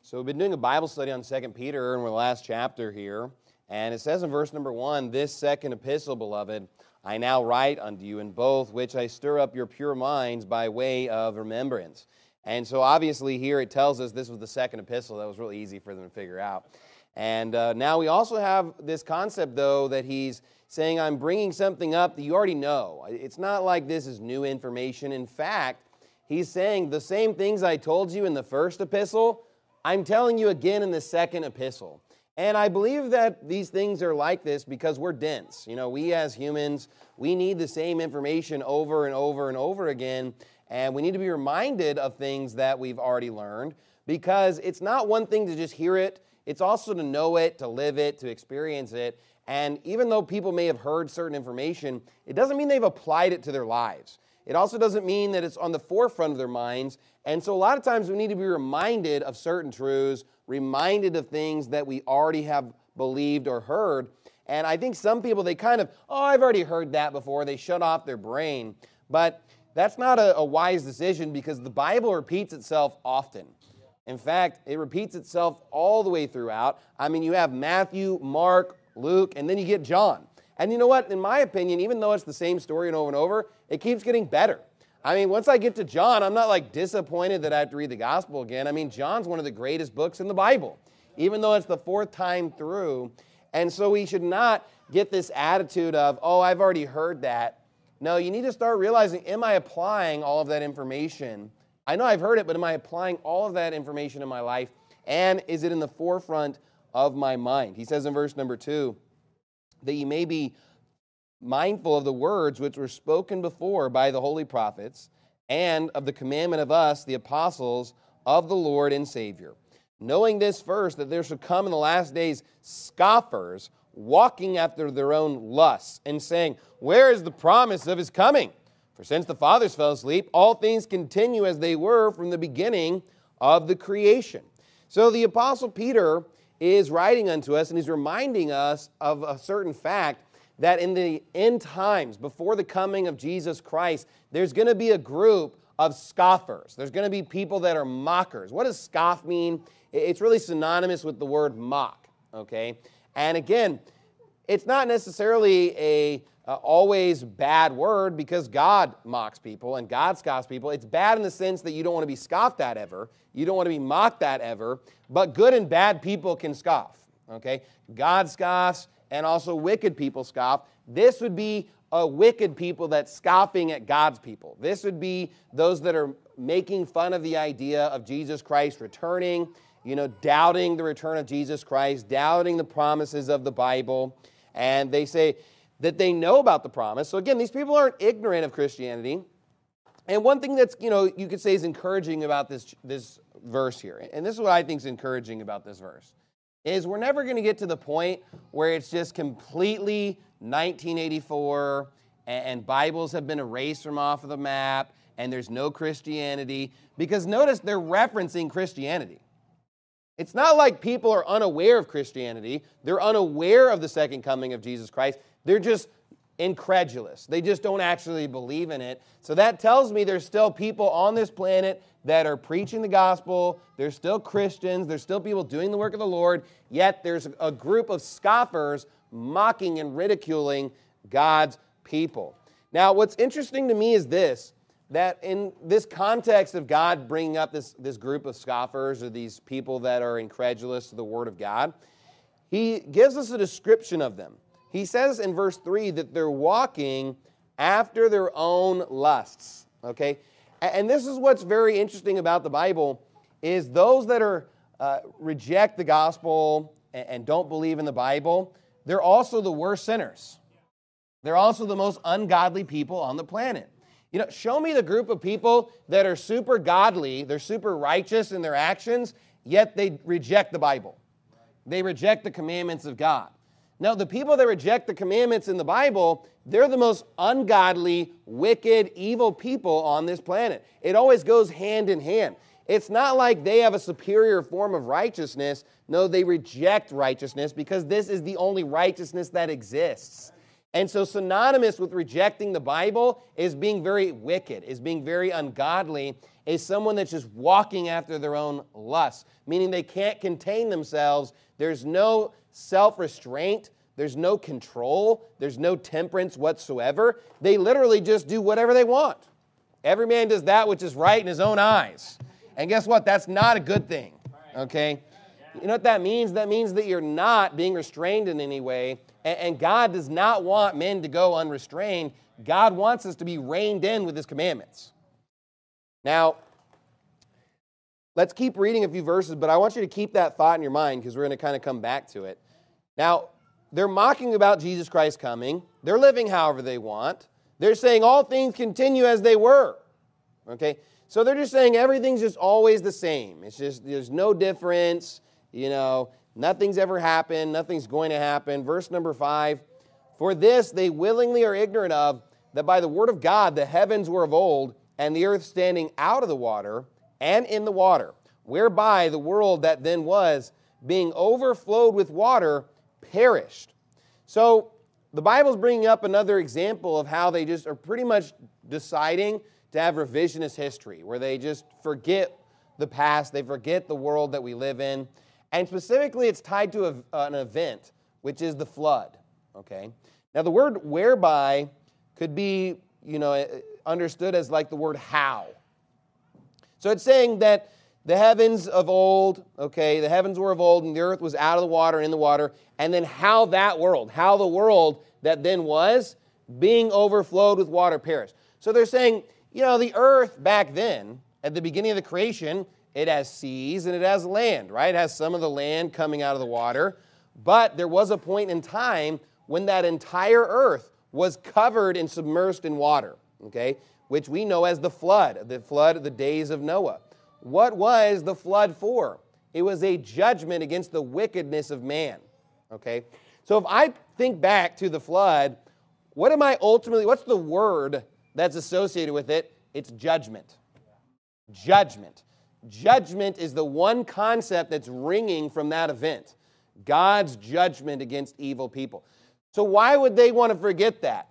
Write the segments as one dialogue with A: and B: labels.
A: So we've been doing a Bible study on 2 Peter, and we're in the last chapter here. And it says in verse number 1, "This second epistle, beloved, I now write unto you in both, which I stir up your pure minds by way of remembrance." And so obviously here it tells us this was the second epistle. That was really easy for them to figure out. And now we also have this concept, though, that he's saying, I'm bringing something up that you already know. It's not like this is new information. In fact, he's saying the same things I told you in the first epistle, I'm telling you again in the second epistle. And I believe that these things are like this because we're dense. You know, we as humans, we need the same information over and over and over again. And we need to be reminded of things that we've already learned, because it's not one thing to just hear it. It's also to know it, to live it, to experience it. And even though people may have heard certain information, it doesn't mean they've applied it to their lives. It also doesn't mean that it's on the forefront of their minds. And so a lot of times we need to be reminded of certain truths, reminded of things that we already have believed or heard. And I think some people, they kind of, I've already heard that before. They shut off their brain. But that's not a wise decision, because the Bible repeats itself often. In fact, it repeats itself all the way throughout. I mean, you have Matthew, Mark, Luke, and then you get John. And you know what? In my opinion, even though it's the same story and over, it keeps getting better. I mean, once I get to John, I'm not like disappointed that I have to read the gospel again. I mean, John's one of the greatest books in the Bible, even though it's the fourth time through. And so we should not get this attitude of, I've already heard that. No, you need to start realizing, am I applying all of that information? I know I've heard it, but am I applying all of that information in my life? And is it in the forefront of my mind? He says in verse number 2, that you may be mindful of the words which were spoken before by the holy prophets, and of the commandment of us, the apostles of the Lord and Savior. Knowing this first, that there shall come in the last days scoffers, walking after their own lusts, and saying, where is the promise of his coming? For since the fathers fell asleep, all things continue as they were from the beginning of the creation. So the Apostle Peter is writing unto us, and he's reminding us of a certain fact, that in the end times, before the coming of Jesus Christ, there's going to be a group of scoffers. There's going to be people that are mockers. What does scoff mean? It's really synonymous with the word mock, okay? And again, it's not necessarily a always bad word, because God mocks people and God scoffs people. It's bad in the sense that you don't want to be scoffed at ever. You don't want to be mocked at ever. But good and bad people can scoff, okay? God scoffs, and also wicked people scoff. This would be a wicked people that's scoffing at God's people. This would be those that are making fun of the idea of Jesus Christ returning, doubting the return of Jesus Christ, doubting the promises of the Bible. And they say that they know about the promise. So again, these people aren't ignorant of Christianity. And one thing that's, you could say is encouraging about this verse here, and this is what I think is encouraging about this verse, is we're never going to get to the point where it's just completely 1984 and Bibles have been erased from off of the map and there's no Christianity, because notice they're referencing Christianity. It's not like people are unaware of Christianity. They're unaware of the second coming of Jesus Christ. They're just incredulous. They just don't actually believe in it. So that tells me there's still people on this planet that are preaching the gospel. There's still Christians. There's still people doing the work of the Lord. Yet there's a group of scoffers mocking and ridiculing God's people. Now, what's interesting to me is this, that in this context of God bringing up this group of scoffers, or these people that are incredulous to the Word of God, He gives us a description of them. He says in verse 3 that they're walking after their own lusts, okay? And this is what's very interesting about the Bible, is those that reject the gospel and don't believe in the Bible, they're also the worst sinners. They're also the most ungodly people on the planet. Show me the group of people that are super godly, they're super righteous in their actions, yet they reject the Bible. They reject the commandments of God. Now, the people that reject the commandments in the Bible, they're the most ungodly, wicked, evil people on this planet. It always goes hand in hand. It's not like they have a superior form of righteousness. No, they reject righteousness because this is the only righteousness that exists. And so synonymous with rejecting the Bible is being very wicked, is being very ungodly, is someone that's just walking after their own lusts, meaning they can't contain themselves. There's no self-restraint. There's no control. There's no temperance whatsoever. They literally just do whatever they want. Every man does that which is right in his own eyes. And guess what? That's not a good thing, okay? You know what that means? That means that you're not being restrained in any way. And God does not want men to go unrestrained. God wants us to be reined in with His commandments. Now, let's keep reading a few verses, but I want you to keep that thought in your mind because we're going to kind of come back to it. Now, they're mocking about Jesus Christ coming. They're living however they want. They're saying all things continue as they were. Okay? So they're just saying everything's just always the same. It's just, there's no difference. You know, nothing's ever happened. Nothing's going to happen. Verse number 5, for this they willingly are ignorant of, that by the word of God the heavens were of old, and the earth standing out of the water and in the water, whereby the world that then was, being overflowed with water, perished. So the Bible's bringing up another example of how they just are pretty much deciding to have revisionist history, where they just forget the past, they forget the world that we live in. And specifically, it's tied to an event, which is the flood. Okay. Now, the word whereby could be, understood as like the word how. So it's saying that the heavens of old, okay, the heavens were of old, and the earth was out of the water and in the water, and then how the world that then was, being overflowed with water, perished. So they're saying, the earth back then, at the beginning of the creation, it has seas and it has land, right? It has some of the land coming out of the water. But there was a point in time when that entire earth was covered and submerged in water, okay? Which we know as the flood of the days of Noah. What was the flood for? It was a judgment against the wickedness of man, okay? So if I think back to the flood, what's the word that's associated with it? It's judgment. Judgment. Judgment is the one concept that's ringing from that event. God's judgment against evil people. So why would they want to forget that?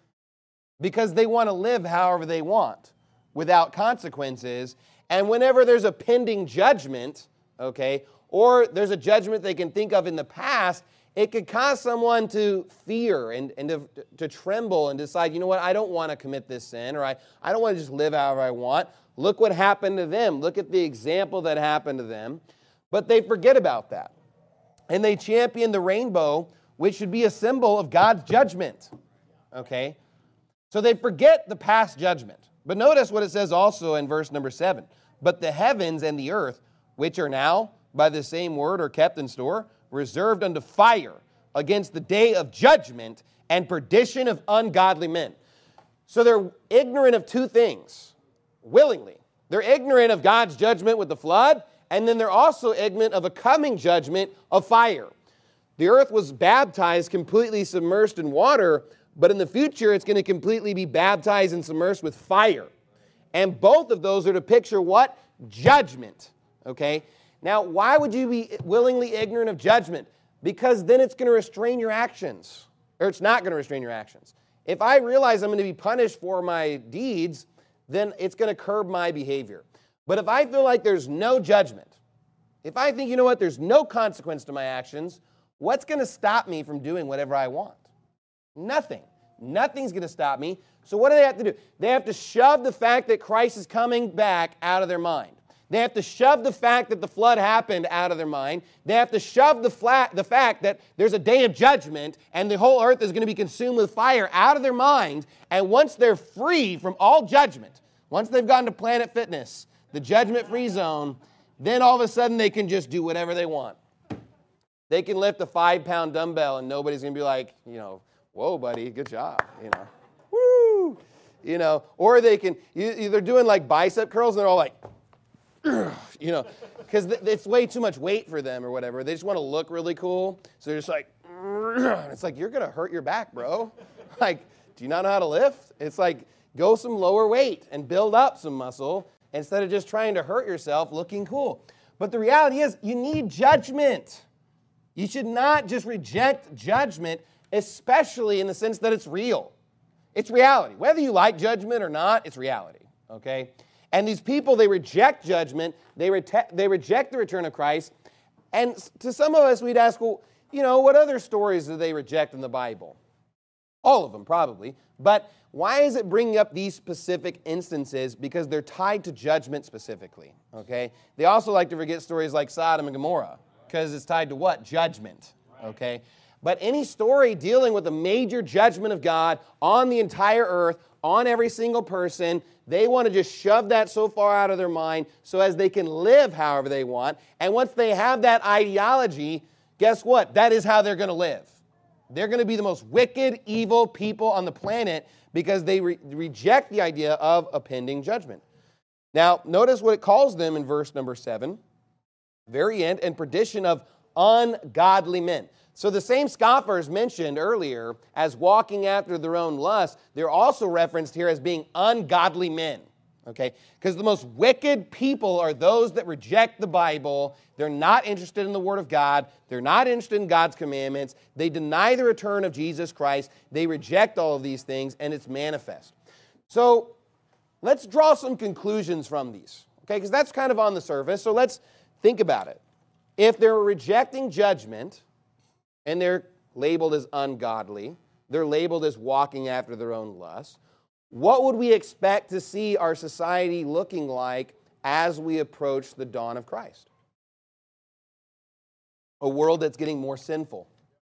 A: Because they want to live however they want, without consequences. And whenever there's a pending judgment, okay, or there's a judgment they can think of in the past, it could cause someone to fear and to tremble and decide, I don't want to commit this sin, or I don't want to just live however I want. Look what happened to them. Look at the example that happened to them. But they forget about that. And they champion the rainbow, which should be a symbol of God's judgment. Okay? So they forget the past judgment. But notice what it says also in verse number 7. But the heavens and the earth, which are now, by the same word, are kept in store, reserved unto fire against the day of judgment and perdition of ungodly men. So they're ignorant of two things. Willingly. They're ignorant of God's judgment with the flood, and then they're also ignorant of a coming judgment of fire. The earth was baptized, completely submerged in water, but in the future it's going to completely be baptized and submerged with fire. And both of those are to picture what? Judgment. Okay? Now, why would you be willingly ignorant of judgment? Because then it's going to restrain your actions. Or it's not going to restrain your actions. If I realize I'm going to be punished for my deeds, then it's going to curb my behavior. But if I feel like there's no judgment, if I think, there's no consequence to my actions, what's going to stop me from doing whatever I want? Nothing. Nothing's going to stop me. So what do they have to do? They have to shove the fact that Christ is coming back out of their mind. They have to shove the fact that the flood happened out of their mind. They have to shove the fact that there's a day of judgment and the whole earth is going to be consumed with fire out of their mind. And once they're free from all judgment, once they've gotten to Planet Fitness, the judgment-free zone, then all of a sudden they can just do whatever they want. They can lift a 5-pound dumbbell and nobody's going to be like, whoa, buddy, good job, woo, or they can, they're doing like bicep curls and they're all like, because it's way too much weight for them or whatever. They just want to look really cool. So they're just like, it's like, you're going to hurt your back, bro. Like, do you not know how to lift? It's like, go some lower weight and build up some muscle instead of just trying to hurt yourself looking cool. But the reality is, you need judgment. You should not just reject judgment. especially in the sense that it's real. It's reality. Whether you like judgment or not, it's reality, okay? And these people, they reject judgment. They reject the return of Christ. And to some of us, we'd ask, well, what other stories do they reject in the Bible? All of them, probably. But why is it bringing up these specific instances? Because they're tied to judgment specifically, okay? They also like to forget stories like Sodom and Gomorrah, because it's tied to what? Judgment, okay? But any story dealing with a major judgment of God on the entire earth, on every single person, they want to just shove that so far out of their mind so as they can live however they want. And once they have that ideology, guess what? That is how they're going to live. They're going to be the most wicked, evil people on the planet because they reject the idea of a pending judgment. Now, notice what it calls them in verse number 7, very end, and perdition of ungodly men. So the same scoffers mentioned earlier as walking after their own lust, they're also referenced here as being ungodly men, okay? Because the most wicked people are those that reject the Bible. They're not interested in the Word of God. They're not interested in God's commandments. They deny the return of Jesus Christ. They reject all of these things, and it's manifest. So let's draw some conclusions from these, okay? Because that's kind of on the surface, so let's think about it. If they're rejecting judgment, and they're labeled as ungodly, they're labeled as walking after their own lust, what would we expect to see our society looking like as we approach the dawn of Christ? A world that's getting more sinful.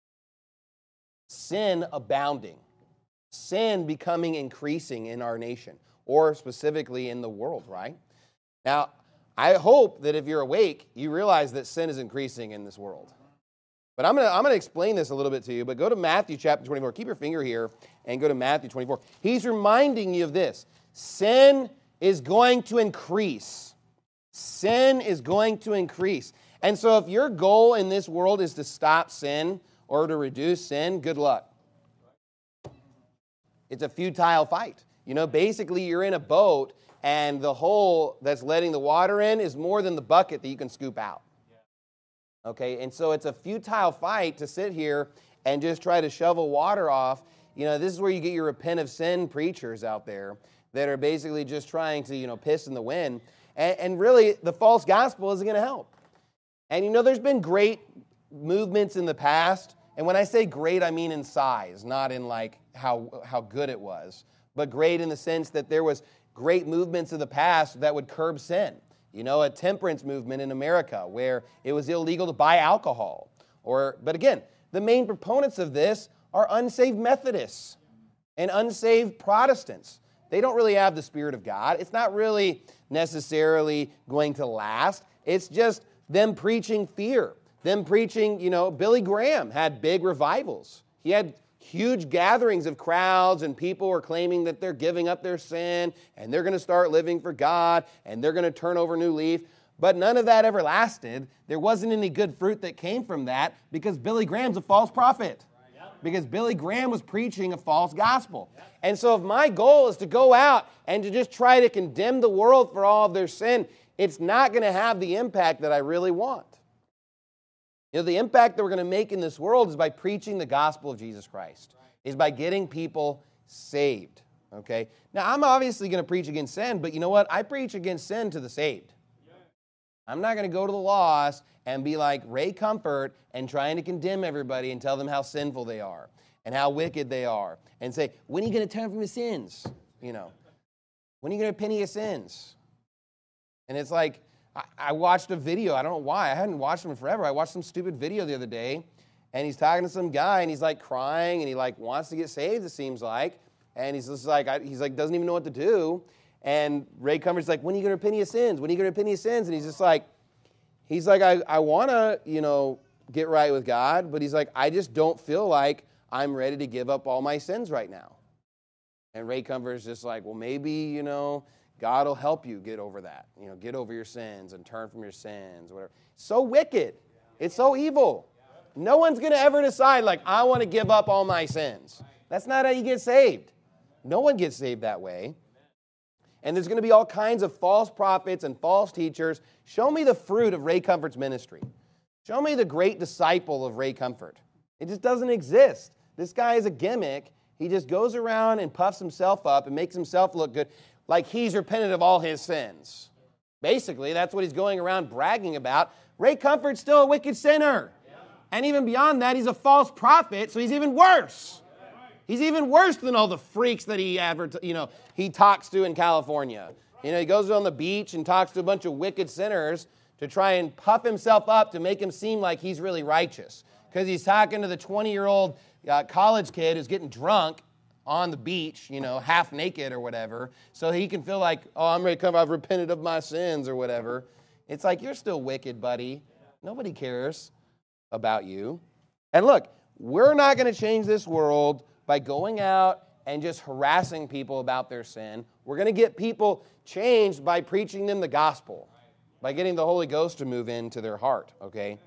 A: Sin abounding. Sin becoming increasing in our nation, or specifically in the world, right? Now, I hope that if you're awake, you realize that sin is increasing in this world. But I'm going to explain this a little bit to you, but go to Matthew chapter 24. Keep your finger here and go to Matthew 24. He's reminding you of this. Sin is going to increase. Sin is going to increase. And so if your goal in this world is to stop sin or to reduce sin, good luck. It's a futile fight. Basically you're in a boat and the hole that's letting the water in is more than the bucket that you can scoop out. Okay, and so it's a futile fight to sit here and just try to shovel water off. This is where you get your repent of sin preachers out there that are basically just trying to, piss in the wind. And really, the false gospel isn't going to help. And there's been great movements in the past. And when I say great, I mean in size, not in like how good it was. But great in the sense that there was great movements of the past that would curb sin. A temperance movement in America where it was illegal to buy alcohol. But again, the main proponents of this are unsaved Methodists and unsaved Protestants. They don't really have the Spirit of God. It's not really necessarily going to last. It's just them preaching fear. Them preaching, Billy Graham had big revivals. He had huge gatherings of crowds, and people were claiming that they're giving up their sin, and they're going to start living for God, and they're going to turn over a new leaf. But none of that ever lasted. There wasn't any good fruit that came from that because Billy Graham's a false prophet. Because Billy Graham was preaching a false gospel. And so if my goal is to go out and to just try to condemn the world for all of their sin, it's not going to have the impact that I really want. The impact that we're going to make in this world is by preaching the gospel of Jesus Christ, is by getting people saved, okay? Now, I'm obviously going to preach against sin, but you know what? I preach against sin to the saved. I'm not going to go to the lost and be like Ray Comfort and trying to condemn everybody and tell them how sinful they are and how wicked they are and say, when are you going to turn from your sins? When are you going to repent of your sins? And it's like, I watched a video. I don't know why. I hadn't watched them in forever. I watched some stupid video the other day, and he's talking to some guy, and he's like crying, and he like wants to get saved, it seems like, and he's just like, doesn't even know what to do. And Ray Comfort's like, when are you going to repent of your sins? When are you going to repent of your sins? And he's just like, I want to, get right with God, but he's like, I just don't feel like I'm ready to give up all my sins right now. And Ray Comfort's just like, well, maybe, God will help you get over that. Get over your sins and turn from your sins, whatever. So wicked. It's so evil. No one's going to ever decide, like, I want to give up all my sins. That's not how you get saved. No one gets saved that way. And there's going to be all kinds of false prophets and false teachers. Show me the fruit of Ray Comfort's ministry. Show me the great disciple of Ray Comfort. It just doesn't exist. This guy is a gimmick. He just goes around and puffs himself up and makes himself look good, like he's repented of all his sins. Basically, that's what he's going around bragging about. Ray Comfort's still a wicked sinner. And even beyond that, he's a false prophet, so he's even worse. He's even worse than all the freaks that he talks to in California. He goes on the beach and talks to a bunch of wicked sinners to try and puff himself up to make him seem like he's really righteous. Because he's talking to the 20-year-old college kid who's getting drunk on the beach, half naked or whatever, so he can feel like, oh, I'm ready to come, I've repented of my sins or whatever. It's like, you're still wicked, buddy. Nobody cares about you. And look, we're not going to change this world by going out and just harassing people about their sin. We're going to get people changed by preaching them the gospel, by getting the Holy Ghost to move into their heart, okay?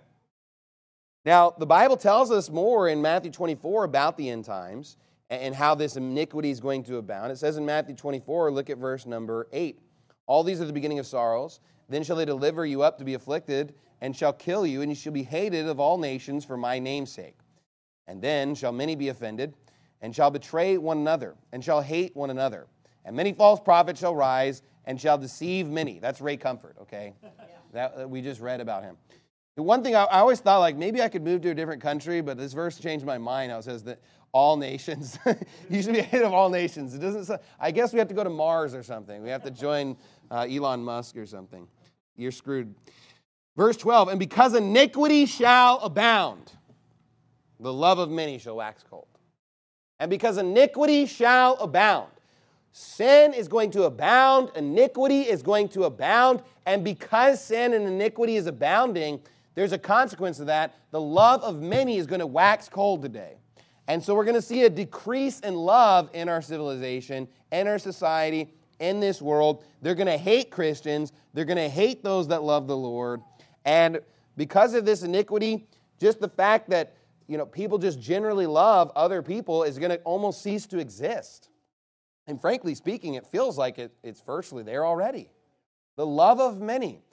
A: Now, the Bible tells us more in Matthew 24 about the end times and how this iniquity is going to abound. It says in Matthew 24, look at verse number 8. All these are the beginning of sorrows. Then shall they deliver you up to be afflicted, and shall kill you, and you shall be hated of all nations for my name's sake. And then shall many be offended, and shall betray one another, and shall hate one another. And many false prophets shall rise, and shall deceive many. That's Ray Comfort, okay? That we just read about him. The one thing I always thought, like, maybe I could move to a different country, but this verse changed my mind. It says that all nations, you should be ahead of all nations. It doesn't say, I guess we have to go to Mars or something. We have to join Elon Musk or something. You're screwed. Verse 12, and because iniquity shall abound, the love of many shall wax cold. And because iniquity shall abound, sin is going to abound, iniquity is going to abound, and because sin and iniquity is abounding, there's a consequence of that. The love of many is going to wax cold today. And so we're going to see a decrease in love in our civilization, in our society, in this world. They're going to hate Christians. They're going to hate those that love the Lord. And because of this iniquity, just the fact that people just generally love other people is going to almost cease to exist. And frankly speaking, it feels like it's virtually there already. The love of many.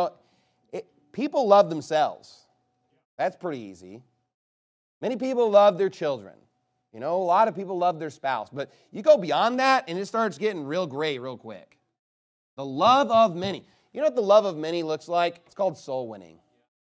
A: People love themselves. That's pretty easy. Many people love their children. A lot of people love their spouse. But you go beyond that, and it starts getting real gray real quick. The love of many. You know what the love of many looks like? It's called soul winning.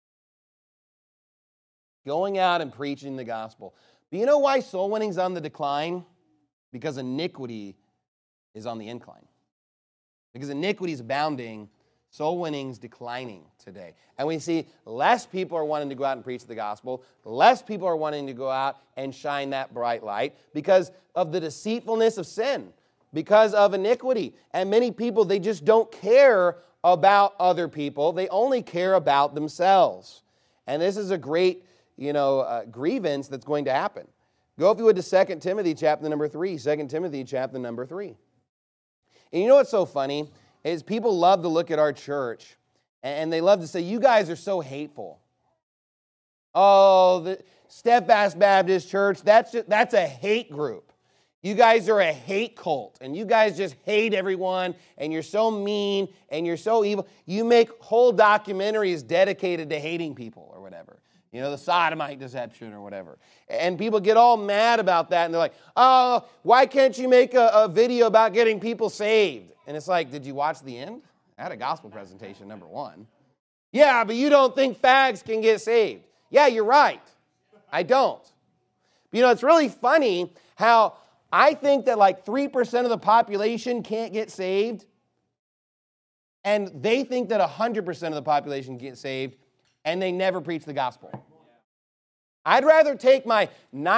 A: Going out and preaching the gospel. But you know why soul winning's on the decline? Because iniquity is on the incline. Because iniquity is abounding, soul winning's declining today. And we see less people are wanting to go out and preach the gospel. Less people are wanting to go out and shine that bright light because of the deceitfulness of sin, because of iniquity. And many people, they just don't care about other people. They only care about themselves. And this is a great, grievance that's going to happen. Go, if you would, to 2 Timothy chapter number 3. 2 Timothy chapter number 3. And you know what's so funny is people love to look at our church and they love to say, you guys are so hateful. Oh, the Steadfast Baptist Church, that's a hate group. You guys are a hate cult, and you guys just hate everyone, and you're so mean, and you're so evil. You make whole documentaries dedicated to hating people or whatever. The sodomite deception or whatever. And people get all mad about that, and they're like, oh, why can't you make a video about getting people saved? And it's like, did you watch the end? I had a gospel presentation, number 1. Yeah, but you don't think fags can get saved. Yeah, you're right. I don't. But it's really funny how I think that like 3% of the population can't get saved, and they think that 100% of the population can get saved, and they never preach the gospel. I'd rather take my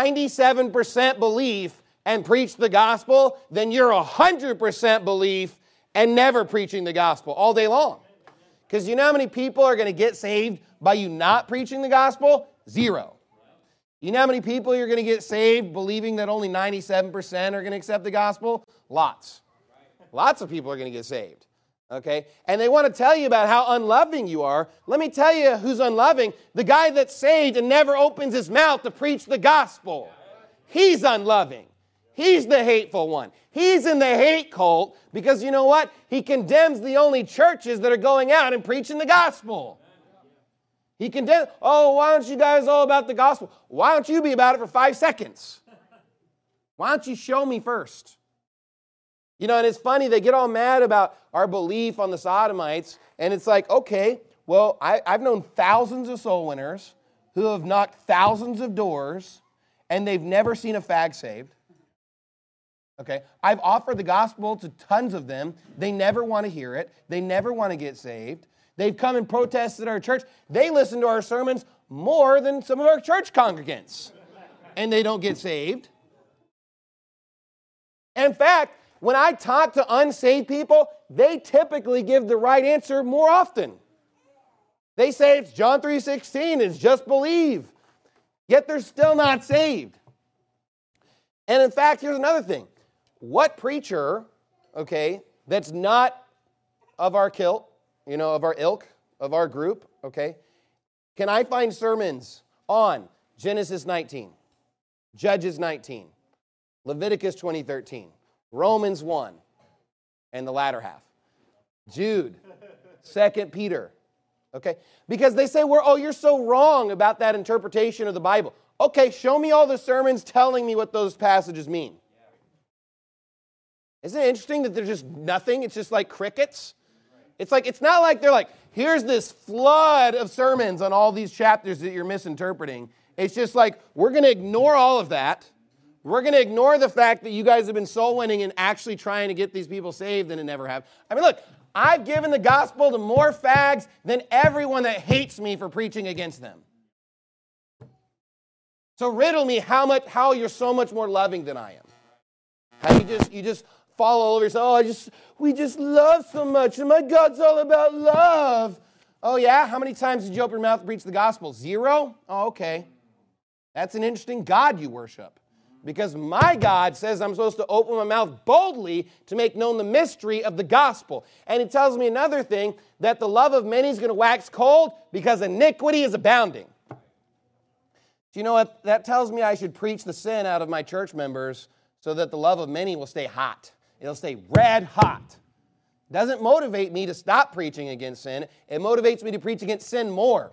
A: 97% belief and preach the gospel than your 100% belief and never preaching the gospel all day long. Because you know how many people are going to get saved by you not preaching the gospel? 0. You know how many people you're going to get saved believing that only 97% are going to accept the gospel? Lots. Lots of people are going to get saved. Okay? And they want to tell you about how unloving you are. Let me tell you who's unloving. The guy that's saved and never opens his mouth to preach the gospel. He's unloving. He's the hateful one. He's in the hate cult because you know what? He condemns the only churches that are going out and preaching the gospel. He condemns, oh, why aren't you guys all about the gospel? Why don't you be about it for 5 seconds? Why don't you show me first? You know, and it's funny, they get all mad about our belief on the Sodomites, and it's like, okay, well, I've known thousands of soul winners who have knocked thousands of doors, and they've never seen a fag saved. Okay, I've offered the gospel to tons of them. They never want to hear it. They never want to get saved. They've come and protested our church. They listen to our sermons more than some of our church congregants, and they don't get saved. In fact, when I talk to unsaved people, they typically give the right answer more often. They say it's John 3:16, it's just believe. Yet they're still not saved. And in fact, here's another thing. What preacher, okay, that's not of our kilt, you know, of our ilk, of our group, okay, can I find sermons on Genesis 19, Judges 19, Leviticus 20:13, Romans 1, and the latter half, Jude, 2 Peter, okay? Because they say, you're so wrong about that interpretation of the Bible. Okay, show me all the sermons telling me what those passages mean. Isn't it interesting that there's just nothing? It's just like crickets. It's not like they're like, here's this flood of sermons on all these chapters that you're misinterpreting. It's just like, we're going to ignore all of that. We're going to ignore the fact that you guys have been soul winning and actually trying to get these people saved and never have. I mean, look, I've given the gospel to more fags than everyone that hates me for preaching against them. So riddle me how you're so much more loving than I am. How you just fall all over yourself. We just love so much, and my God's all about love. Oh yeah? How many times did you open your mouth to preach the gospel? 0? Oh, okay. That's an interesting God you worship. Because my God says I'm supposed to open my mouth boldly to make known the mystery of the gospel. And it tells me another thing, that the love of many is going to wax cold because iniquity is abounding. Do you know what? That tells me I should preach the sin out of my church members so that the love of many will stay hot. It'll stay red hot. It doesn't motivate me to stop preaching against sin. It motivates me to preach against sin more.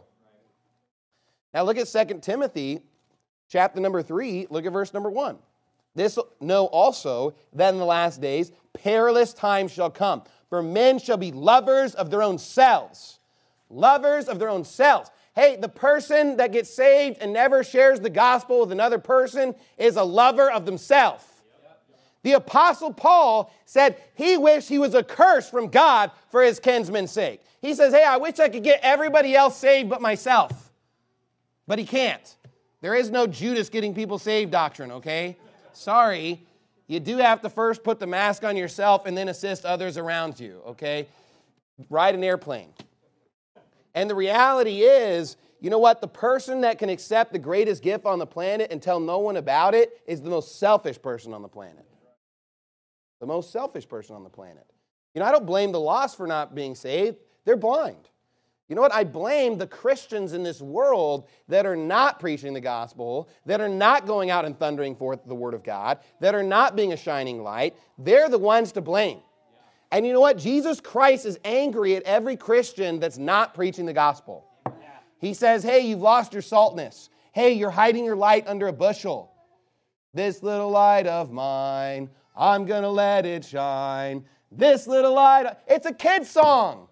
A: Now look at 2 Timothy chapter number 3. Look at verse number 1. This know also that in the last days perilous times shall come. For men shall be lovers of their own selves. Lovers of their own selves. Hey, the person that gets saved and never shares the gospel with another person is a lover of themselves. The Apostle Paul said he wished he was accursed from God for his kinsmen's sake. He says, hey, I wish I could get everybody else saved but myself. But he can't. There is no Judas getting people saved doctrine, okay? Sorry. You do have to first put the mask on yourself and then assist others around you, okay? Ride an airplane. And the reality is, you know what? The person that can accept the greatest gift on the planet and tell no one about it is the most selfish person on the planet. The most selfish person on the planet. You know, I don't blame the lost for not being saved. They're blind. You know what? I blame the Christians in this world that are not preaching the gospel, that are not going out and thundering forth the word of God, that are not being a shining light. They're the ones to blame. And you know what? Jesus Christ is angry at every Christian that's not preaching the gospel. He says, hey, you've lost your saltness. Hey, you're hiding your light under a bushel. This little light of mine, I'm going to let it shine. This little light, it's a kid's song.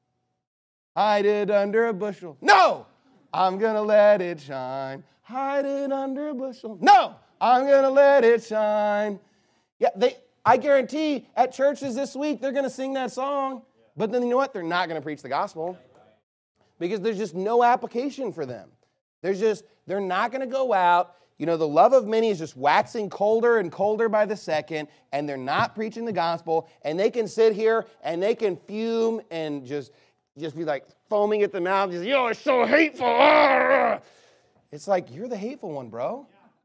A: Hide it under a bushel. No, I'm going to let it shine. Hide it under a bushel. No, I'm going to let it shine. Yeah, I guarantee at churches this week, they're going to sing that song. But then you know what? They're not going to preach the gospel. Because there's just no application for them. They're not going to go out. You know, the love of many is just waxing colder and colder by the second, and they're not preaching the gospel, and they can sit here and they can fume and just be like foaming at the mouth, just, you're so hateful. Arr! It's like, you're the hateful one, bro.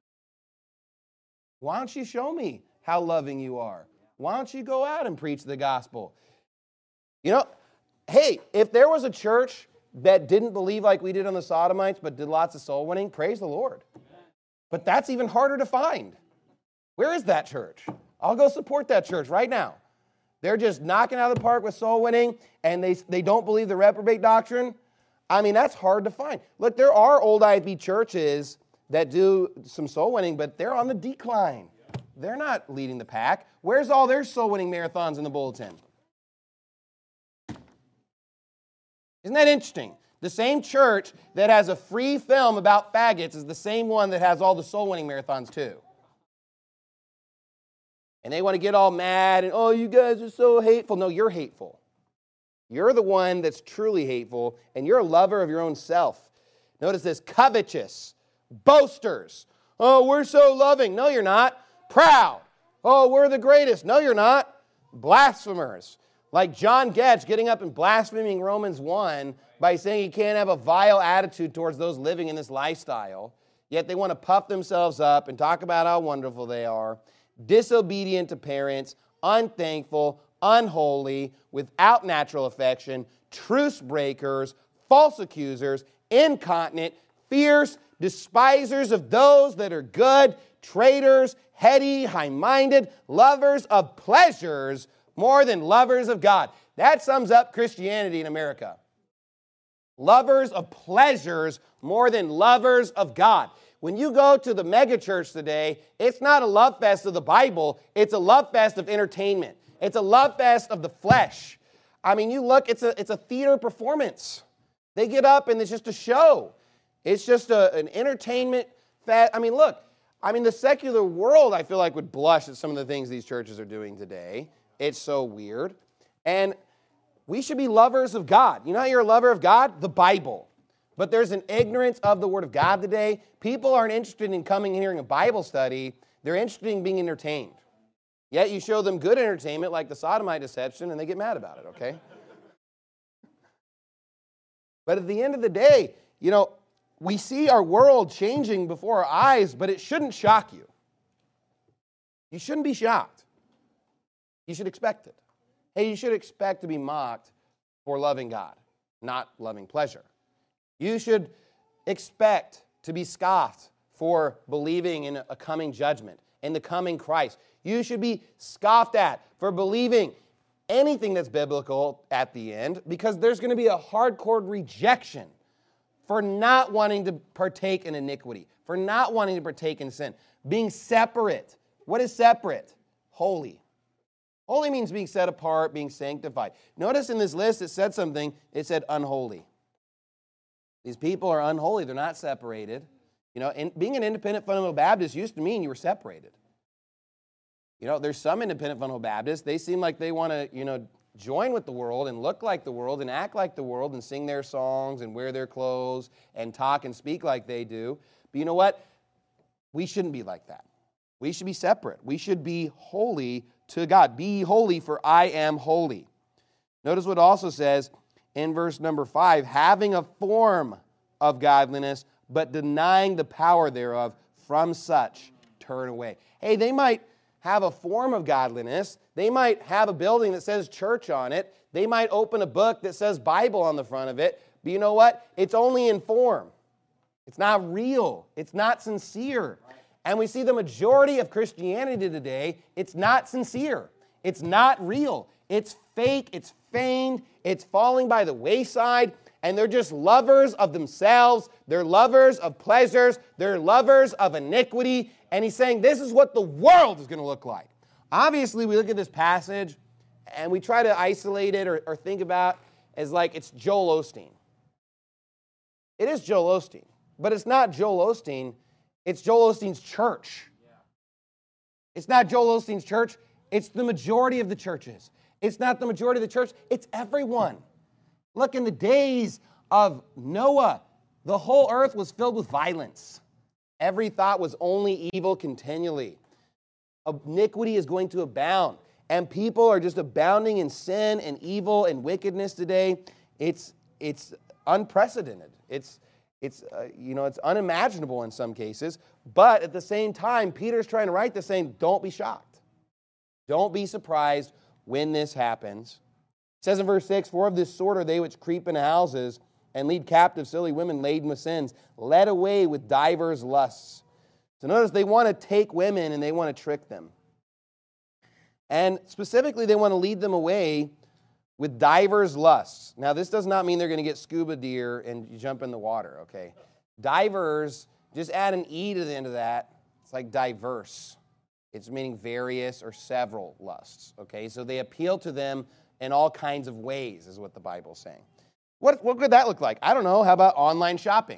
A: Why don't you show me how loving you are? Why don't you go out and preach the gospel? You know, hey, if there was a church that didn't believe like we did on the Sodomites, but did lots of soul winning, praise the Lord. But that's even harder to find. Where is that church? I'll go support that church right now. They're just knocking out of the park with soul winning, and they don't believe the reprobate doctrine. I mean, that's hard to find. Look, there are old IFB churches that do some soul winning, but they're on the decline. They're not leading the pack. Where's all their soul-winning marathons in the bulletin? Isn't that interesting? The same church that has a free film about faggots is the same one that has all the soul-winning marathons too. And they want to get all mad and, oh, you guys are so hateful. No, you're hateful. You're the one that's truly hateful, and you're a lover of your own self. Notice this, covetous, boasters. Oh, we're so loving. No, you're not. Proud. Oh, we're the greatest. No, you're not. Blasphemers. Like John Getch getting up and blaspheming Romans 1 by saying he can't have a vile attitude towards those living in this lifestyle, yet they want to puff themselves up and talk about how wonderful they are, disobedient to parents, unthankful, unholy, without natural affection, truce breakers, false accusers, incontinent, fierce, despisers of those that are good, traitors, heady, high-minded, lovers of pleasures more than lovers of God. That sums up Christianity in America. Lovers of pleasures more than lovers of God. When you go to the megachurch today, it's not a love fest of the Bible, it's a love fest of entertainment. It's a love fest of the flesh. I mean, you look, it's a theater performance. They get up and it's just a show. It's just an entertainment fest. I mean, look, the secular world, I feel like, would blush at some of the things these churches are doing today. It's so weird. And we should be lovers of God. You know how you're a lover of God? The Bible. But there's an ignorance of the Word of God today. People aren't interested in coming and hearing a Bible study. They're interested in being entertained. Yet you show them good entertainment like the sodomite deception and they get mad about it, okay? But at the end of the day, we see our world changing before our eyes, but it shouldn't shock you. You shouldn't be shocked. You should expect it. Hey, you should expect to be mocked for loving God, not loving pleasure. You should expect to be scoffed for believing in a coming judgment, in the coming Christ. You should be scoffed at for believing anything that's biblical at the end, because there's going to be a hardcore rejection for not wanting to partake in iniquity, for not wanting to partake in sin, being separate. What is separate? Holy. Holy means being set apart, being sanctified. Notice in this list it said something. It said unholy. These people are unholy. They're not separated. Being an independent fundamental Baptist used to mean you were separated. There's some independent fundamental Baptists. They seem like they want to, join with the world and look like the world and act like the world and sing their songs and wear their clothes and talk and speak like they do. But you know what? We shouldn't be like that. We should be separate. We should be holy to God. Be holy, for I am holy. Notice what it also says in verse number 5, having a form of godliness, but denying the power thereof, from such turn away. Hey, they might have a form of godliness. They might have a building that says church on it. They might open a book that says Bible on the front of it. But you know what? It's only in form. It's not real. It's not sincere. And we see the majority of Christianity today, it's not sincere. It's not real. It's fake. It's feigned. It's falling by the wayside. And they're just lovers of themselves. They're lovers of pleasures. They're lovers of iniquity. And he's saying this is what the world is going to look like. Obviously, we look at this passage and we try to isolate it or think about as like it's Joel Osteen. It is Joel Osteen. But it's not Joel Osteen. It's Joel Osteen's church. It's not Joel Osteen's church. It's the majority of the churches. It's not the majority of the church. It's everyone. Look, in the days of Noah, the whole earth was filled with violence. Every thought was only evil continually. Iniquity is going to abound. And people are just abounding in sin and evil and wickedness today. It's unprecedented. It's unimaginable in some cases. But at the same time, Peter's trying to write this saying, don't be shocked. Don't be surprised when this happens. It says in verse 6, for of this sort are they which creep into houses and lead captive silly women laden with sins, led away with divers lusts. So notice they want to take women and they want to trick them. And specifically, they want to lead them away with divers lusts. Now, this does not mean they're going to get scuba deer and jump in the water, okay? Divers, just add an E to the end of that. It's like diverse. It's meaning various or several lusts, okay? So they appeal to them in all kinds of ways, is what the Bible's saying. What could that look like? I don't know. How about online shopping?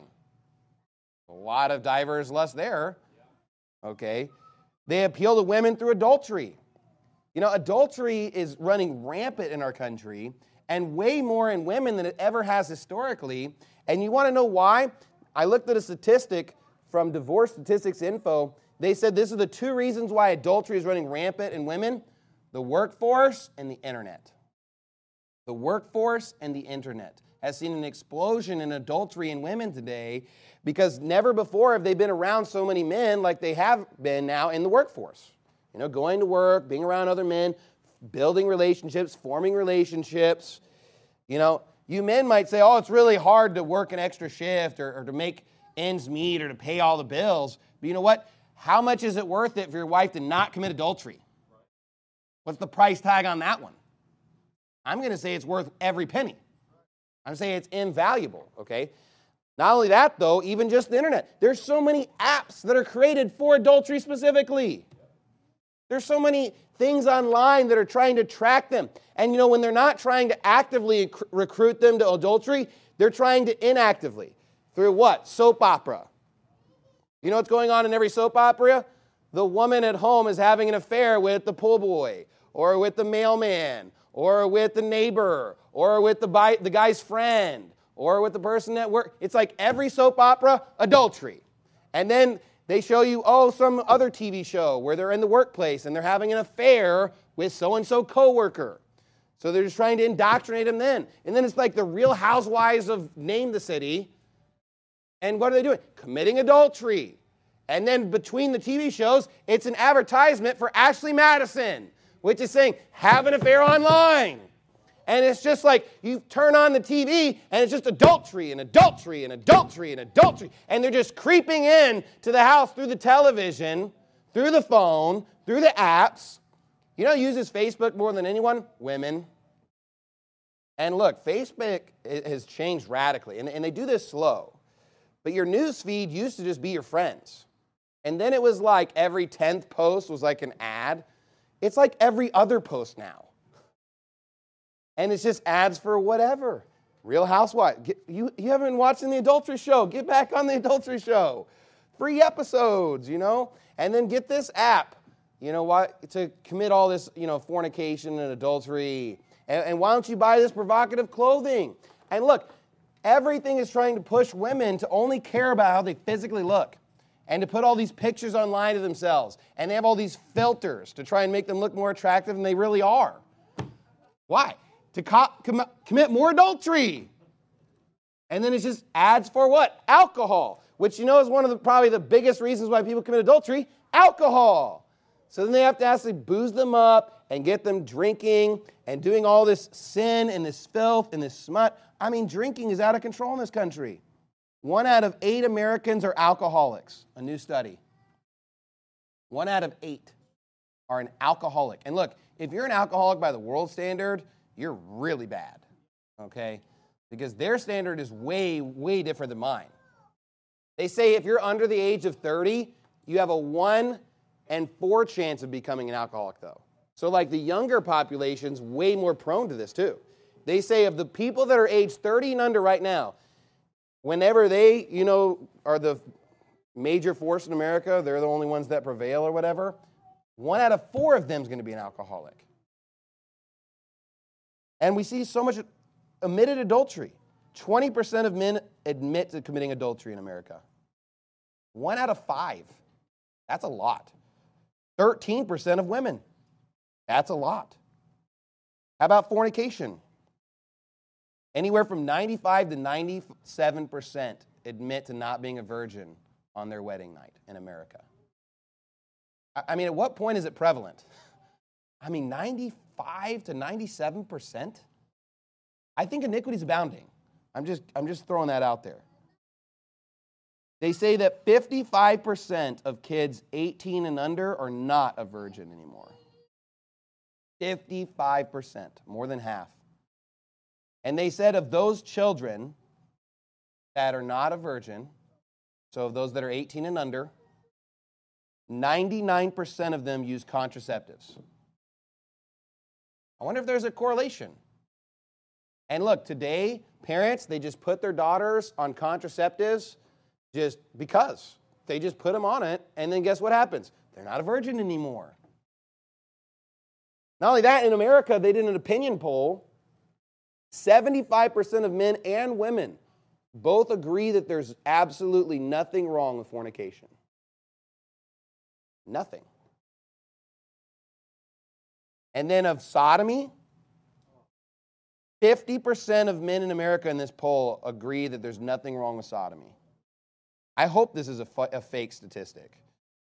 A: A lot of diverse lust there, okay? They appeal to women through adultery. You know, adultery is running rampant in our country, and way more in women than it ever has historically. And you want to know why? I looked at a statistic from Divorce Statistics Info. They said this are the two reasons why adultery is running rampant in women: the workforce and the internet. The workforce and the internet has seen an explosion in adultery in women today, because never before have they been around so many men like they have been now in the workforce. You know, going to work, being around other men, building relationships, forming relationships. You know, you men might say, oh, it's really hard to work an extra shift or to make ends meet or to pay all the bills. But you know what? How much is it worth it for your wife to not commit adultery? What's the price tag on that one? I'm going to say it's worth every penny. I'm saying it's invaluable, okay? Not only that, though, even just the internet. There's so many apps that are created for adultery specifically. There's so many things online that are trying to track them. And, you know, when they're not trying to actively recruit them to adultery, they're trying to inactively. Through what? Soap opera. You know what's going on in every soap opera? The woman at home is having an affair with the pool boy, or with the mailman, or with the neighbor, or with the guy's friend, or with the person at work. It's like every soap opera, adultery. And then they show you, some other TV show where they're in the workplace and they're having an affair with so-and-so coworker. So they're just trying to indoctrinate them then. And then it's like the Real Housewives of name the city. And what are they doing? Committing adultery. And then between the TV shows, it's an advertisement for Ashley Madison, which is saying, have an affair online. And it's just like you turn on the TV and it's just adultery and adultery and adultery and adultery. And they're just creeping in to the house through the television, through the phone, through the apps. You know who uses Facebook more than anyone? Women. And look, Facebook has changed radically. And they do this slow. But your news feed used to just be your friends. And then it was like every 10th post was like an ad. It's like every other post now. And it's just ads for whatever. Real Housewives. You haven't been watching the adultery show. Get back on the adultery show. Free episodes, you know. And then get this app, you know, to commit all this, you know, fornication and adultery. And why don't you buy this provocative clothing? And look, everything is trying to push women to only care about how they physically look and to put all these pictures online of themselves. And they have all these filters to try and make them look more attractive than they really are. Why? To commit more adultery. And then it's just ads for what? Alcohol, which you know is one of probably the biggest reasons why people commit adultery, alcohol. So then they have to actually booze them up and get them drinking and doing all this sin and this filth and this smut. I mean, drinking is out of control in this country. 1 out of 8 Americans are alcoholics, a new study. 1 out of 8 are an alcoholic. And look, if you're an alcoholic by the world standard, you're really bad, okay? Because their standard is way, way different than mine. They say if you're under the age of 30, you have a 1 in 4 chance of becoming an alcoholic, though. So like the younger population's way more prone to this, too. They say of the people that are age 30 and under right now, whenever they, you know, are the major force in America, they're the only ones that prevail or whatever, 1 out of 4 of them is going to be an alcoholic. And we see so much admitted adultery. 20% of men admit to committing adultery in America. 1 out of 5. That's a lot. 13% of women. That's a lot. How about fornication? Anywhere from 95 to 97% admit to not being a virgin on their wedding night in America. I mean, at what point is it prevalent? I mean, 95 to 97%? I think iniquity is abounding. I'm just throwing that out there. They say that 55% of kids 18 and under are not a virgin anymore. 55%, more than half. And they said of those children that are not a virgin, so of those that are 18 and under, 99% of them use contraceptives. I wonder if there's a correlation. And look, today, parents, they just put their daughters on contraceptives just because. They just put them on it, and then guess what happens? They're not a virgin anymore. Not only that, in America, they did an opinion poll. 75% of men and women both agree that there's absolutely nothing wrong with fornication. Nothing. And then of sodomy, 50% of men in America in this poll agree that there's nothing wrong with sodomy. I hope this is a fake statistic.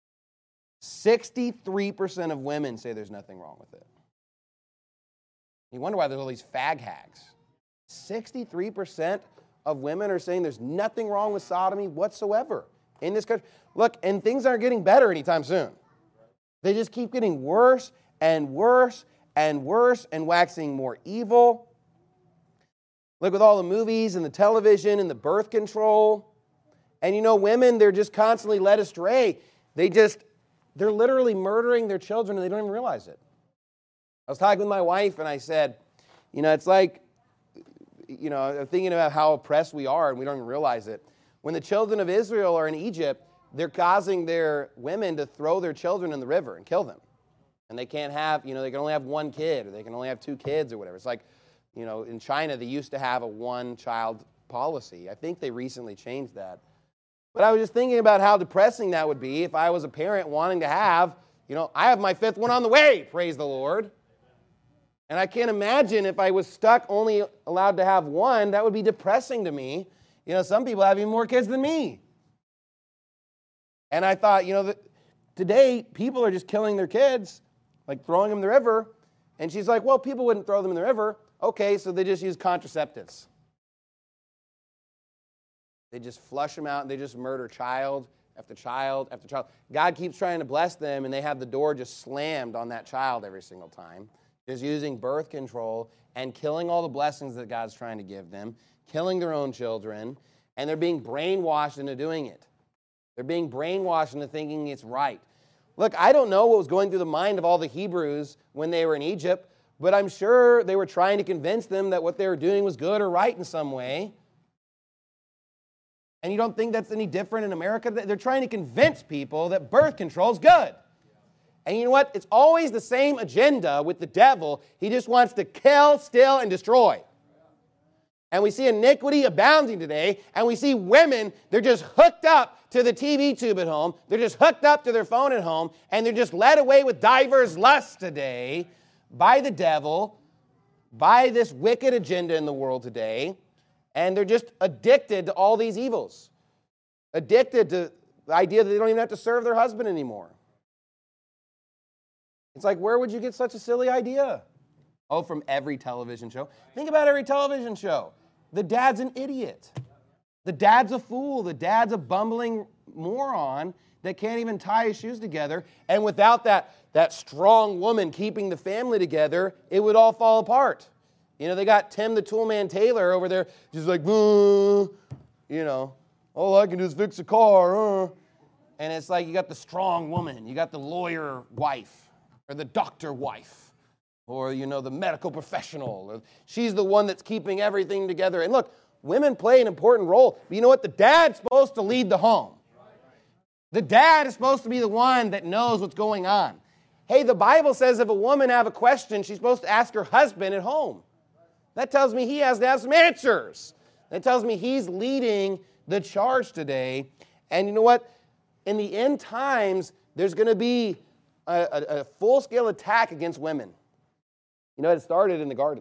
A: 63% of women say there's nothing wrong with it. You wonder why there's all these fag hags. 63% of women are saying there's nothing wrong with sodomy whatsoever in this country. Look, and things aren't getting better anytime soon. They just keep getting worse and worse and worse and waxing more evil. Look, with all the movies and the television and the birth control. And you know, women, they're just constantly led astray. They're literally murdering their children and they don't even realize it. I was talking with my wife and I said, it's like, I'm thinking about how oppressed we are and we don't even realize it. When the children of Israel are in Egypt, they're causing their women to throw their children in the river and kill them. And they can't have, they can only have one kid or they can only have two kids or whatever. It's like, in China, they used to have a one-child policy. I think they recently changed that. But I was just thinking about how depressing that would be if I was a parent wanting to have, I have my fifth one on the way, praise the Lord. And I can't imagine if I was stuck only allowed to have one, that would be depressing to me. Some people have even more kids than me. And I thought, that today people are just killing their kids, like throwing them in the river. And she's like, well, people wouldn't throw them in the river. Okay, so they just use contraceptives. They just flush them out and they just murder child after child after child. God keeps trying to bless them and they have the door just slammed on that child every single time. Just using birth control and killing all the blessings that God's trying to give them, killing their own children, and they're being brainwashed into doing it. They're being brainwashed into thinking it's right. Look, I don't know what was going through the mind of all the Hebrews when they were in Egypt, but I'm sure they were trying to convince them that what they were doing was good or right in some way. And you don't think that's any different in America? They're trying to convince people that birth control is good. And you know what? It's always the same agenda with the devil. He just wants to kill, steal, and destroy. And we see iniquity abounding today, and we see women, they're just hooked up to the TV tube at home. They're just hooked up to their phone at home, and they're just led away with divers lusts today by the devil, by this wicked agenda in the world today, and they're just addicted to all these evils. Addicted to the idea that they don't even have to serve their husband anymore. It's like, where would you get such a silly idea? Oh, from every television show. Think about every television show. The dad's an idiot. The dad's a fool. The dad's a bumbling moron that can't even tie his shoes together. And without that strong woman keeping the family together, it would all fall apart. They got Tim the Toolman Taylor over there just like, all I can do is fix a car. And it's like you got the strong woman. You got the lawyer wife or the doctor wife or, the medical professional. She's the one that's keeping everything together. And look, women play an important role. But you know what? The dad's supposed to lead the home. The dad is supposed to be the one that knows what's going on. Hey, the Bible says if a woman have a question, she's supposed to ask her husband at home. That tells me he has to have some answers. That tells me he's leading the charge today. And you know what? In the end times, there's going to be a full-scale attack against women. It started in the garden.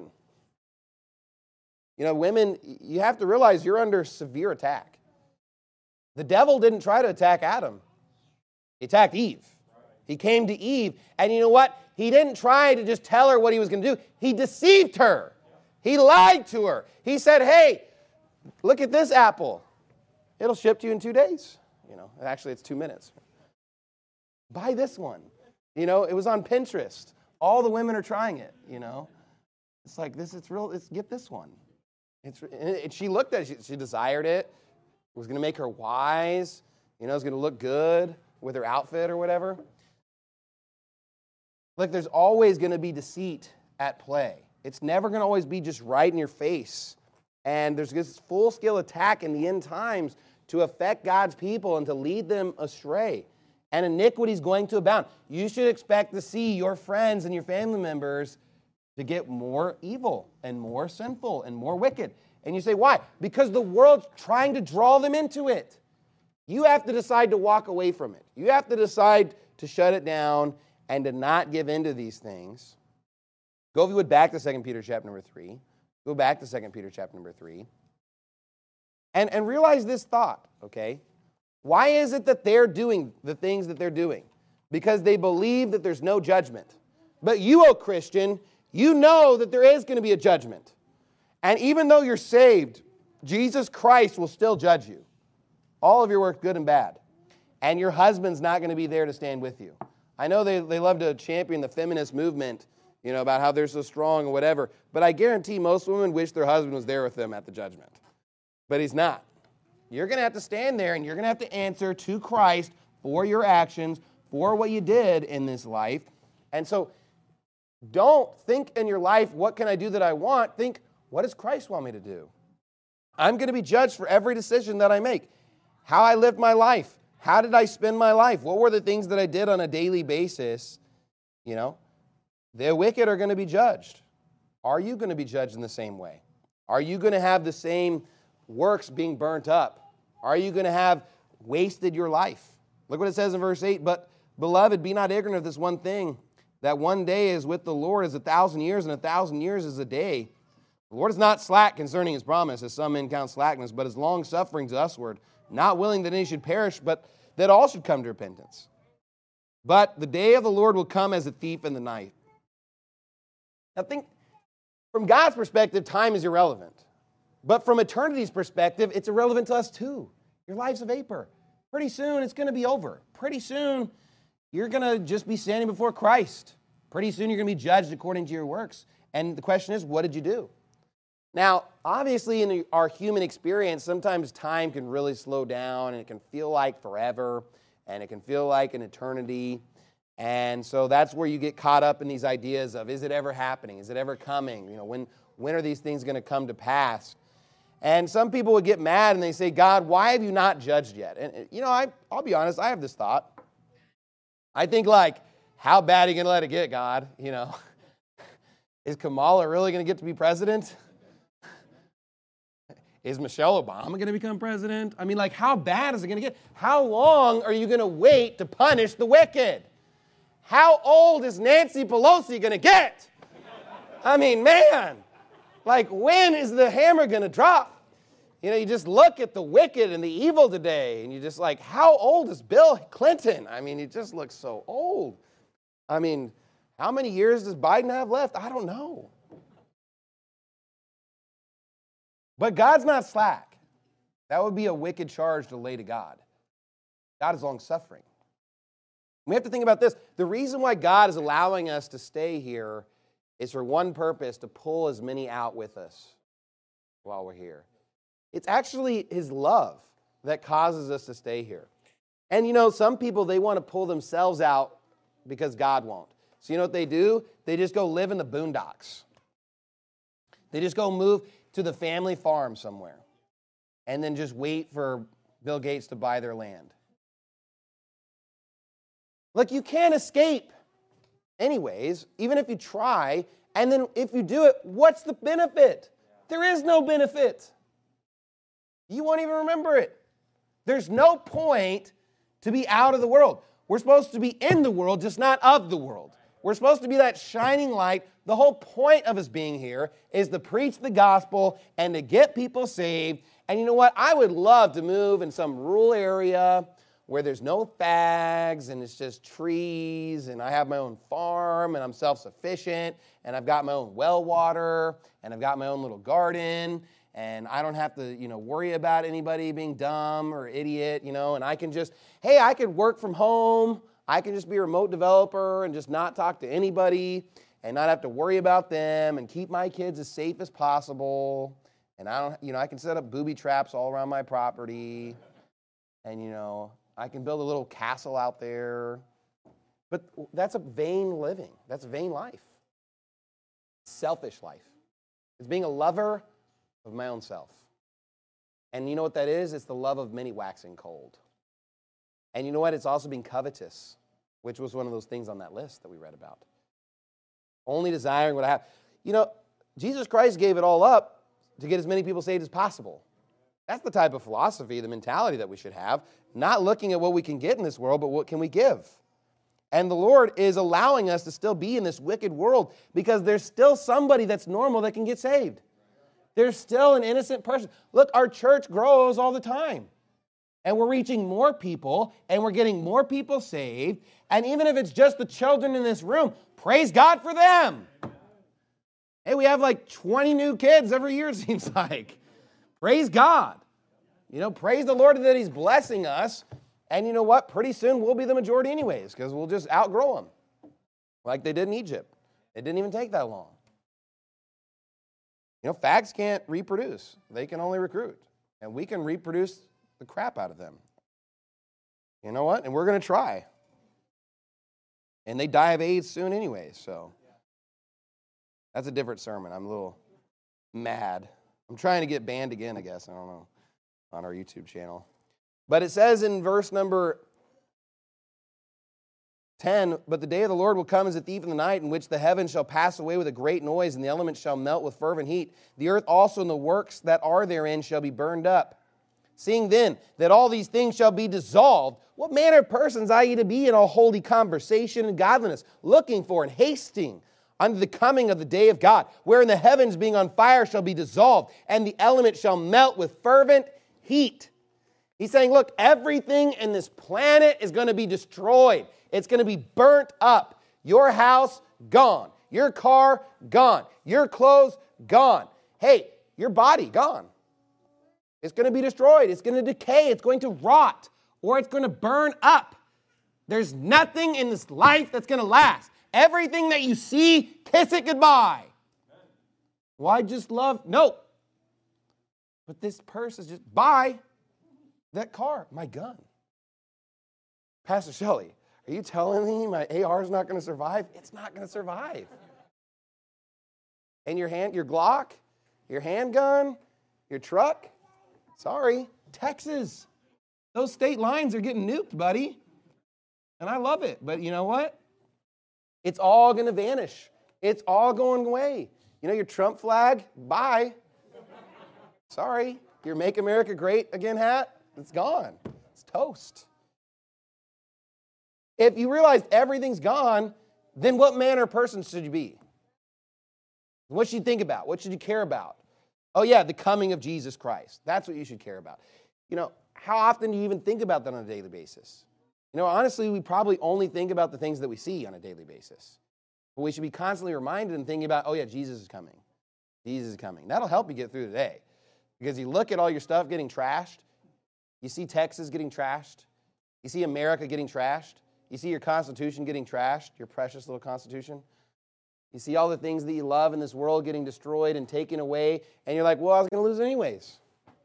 A: Women, you have to realize you're under severe attack. The devil didn't try to attack Adam. He attacked Eve. He came to Eve, and you know what? He didn't try to just tell her what he was going to do. He deceived her. He lied to her. He said, hey, look at this apple. It'll ship to you in 2 days. Actually, it's 2 minutes. Buy this one. It was on Pinterest. All the women are trying it, It's like, it's real, get this one. She looked at it. She desired it. It was going to make her wise. It was going to look good. with her outfit or whatever. Look, there's always going to be deceit at play. It's never going to always be just right in your face. And there's this full-scale attack in the end times to affect God's people and to lead them astray. And iniquity is going to abound. You should expect to see your friends and your family members to get more evil and more sinful and more wicked. And you say, why? Because the world's trying to draw them into it. You have to decide to walk away from it. You have to decide to shut it down and to not give in to these things. Go, if you would, back to 2 Peter chapter number 3. Go back to 2 Peter chapter number 3. And realize this thought, okay? Why is it that they're doing the things that they're doing? Because they believe that there's no judgment. But you, O Christian, you know that there is going to be a judgment. And even though you're saved, Jesus Christ will still judge you. All of your work, good and bad. And your husband's not going to be there to stand with you. I know they love to champion the feminist movement, about how they're so strong or whatever. But I guarantee most women wish their husband was there with them at the judgment. But he's not. You're going to have to stand there and you're going to have to answer to Christ for your actions, for what you did in this life. And so don't think in your life, what can I do that I want? Think, what does Christ want me to do? I'm going to be judged for every decision that I make. How I lived my life. How did I spend my life? What were the things that I did on a daily basis? The wicked are going to be judged. Are you going to be judged in the same way? Are you going to have the same works being burnt up? Are you going to have wasted your life? Look what it says in verse 8. But, beloved, be not ignorant of this one thing, that one day is with the Lord as 1,000 years, and 1,000 years is a day. The Lord is not slack concerning his promise, as some men count slackness, but is long-suffering to usward, not willing that any should perish, but that all should come to repentance. But the day of the Lord will come as a thief in the night. Now think, from God's perspective, time is irrelevant. But from eternity's perspective, it's irrelevant to us too. Your life's a vapor. Pretty soon, it's going to be over. Pretty soon, you're going to just be standing before Christ. Pretty soon, you're going to be judged according to your works. And the question is, what did you do? Now, obviously, in our human experience, sometimes time can really slow down, and it can feel like forever, and it can feel like an eternity. And so that's where you get caught up in these ideas of, is it ever happening? Is it ever coming? When are these things going to come to pass? And some people would get mad and they say, God, why have you not judged yet? And I'll be honest, I have this thought. I think how bad are you going to let it get, God? Is Kamala really going to get to be president? Is Michelle Obama going to become president? I mean, how bad is it going to get? How long are you going to wait to punish the wicked? How old is Nancy Pelosi going to get? I mean, man, when is the hammer going to drop? You just look at the wicked and the evil today, and you just how old is Bill Clinton? I mean, he just looks so old. I mean, how many years does Biden have left? I don't know. But God's not slack. That would be a wicked charge to lay to God. God is long-suffering. We have to think about this. The reason why God is allowing us to stay here is for one purpose, to pull as many out with us while we're here. It's actually his love that causes us to stay here. And some people, they want to pull themselves out because God won't. So you know what they do? They just go live in the boondocks. They just go move to the family farm somewhere and then just wait for Bill Gates to buy their land. Look, you can't escape anyways, even if you try. And then if you do it, what's the benefit? There is no benefit. You won't even remember it. There's no point to be out of the world. We're supposed to be in the world, just not of the world. We're supposed to be that shining light. The whole point of us being here is to preach the gospel and to get people saved. And you know what? I would love to move in some rural area where there's no fags and it's just trees and I have my own farm and I'm self-sufficient and I've got my own well water and I've got my own little garden and I don't have to, worry about anybody being dumb or idiot, and I can just, I could work from home. I can just be a remote developer and just not talk to anybody and not have to worry about them and keep my kids as safe as possible. And I can set up booby traps all around my property and, I can build a little castle out there. But that's a vain living. That's a vain life. Selfish life. It's being a lover of my own self. And you know what that is? It's the love of many waxing cold. And you know what? It's also being covetous, which was one of those things on that list that we read about. Only desiring what I have. You know, Jesus Christ gave it all up to get as many people saved as possible. That's the type of philosophy, the mentality that we should have. Not looking at what we can get in this world, but what can we give? And the Lord is allowing us to still be in this wicked world because there's still somebody that's normal that can get saved. There's still an innocent person. Look, our church grows all the time. And we're reaching more people, and we're getting more people saved. And even if it's just the children in this room, praise God for them. Hey, we have like 20 new kids every year, it seems like. Praise God. You know, praise the Lord that He's blessing us. And you know what? Pretty soon we'll be the majority anyways, because we'll just outgrow them like they did in Egypt. It didn't even take that long. You know, fags can't reproduce. They can only recruit. And we can reproduce the crap out of them. You know what? And we're going to try. And they die of AIDS soon anyways, so that's a different sermon. I'm a little mad. I'm trying to get banned again, I guess. I don't know, on our YouTube channel. But it says in verse number 10, but the day of the Lord will come as a thief in the night, in which the heavens shall pass away with a great noise, and the elements shall melt with fervent heat. The earth also and the works that are therein shall be burned up. Seeing then that all these things shall be dissolved, what manner of persons are ye to be in all holy conversation and godliness, looking for and hasting unto the coming of the day of God, wherein the heavens being on fire shall be dissolved, and the elements shall melt with fervent heat. He's saying, look, everything in this planet is going to be destroyed. It's going to be burnt up. Your house, gone. Your car, gone. Your clothes, gone. Hey, your body, gone. It's going to be destroyed. It's going to decay. It's going to rot. Or it's going to burn up. There's nothing in this life that's going to last. Everything that you see, kiss it goodbye. Well, I just love, no. But this purse is just, bye. That car, my gun. Pastor Shelley, are you telling me my AR is not going to survive? It's not going to survive. And your Glock, your handgun, your truck, sorry, Texas. Those state lines are getting nuked, buddy. And I love it. But you know what? It's all going to vanish. It's all going away. You know your Trump flag? Bye. Sorry. Your Make America Great Again hat? It's gone. It's toast. If you realize everything's gone, then what manner of person should you be? What should you think about? What should you care about? Oh yeah, the coming of Jesus Christ. That's what you should care about. You know, how often do you even think about that on a daily basis? You know, honestly, we probably only think about the things that we see on a daily basis. But we should be constantly reminded and thinking about, oh yeah, Jesus is coming. Jesus is coming. That'll help you get through the day. Because you look at all your stuff getting trashed. You see Texas getting trashed. You see America getting trashed. You see your Constitution getting trashed, your precious little Constitution. You see all the things that you love in this world getting destroyed and taken away, and you're like, well, I was going to lose it anyways.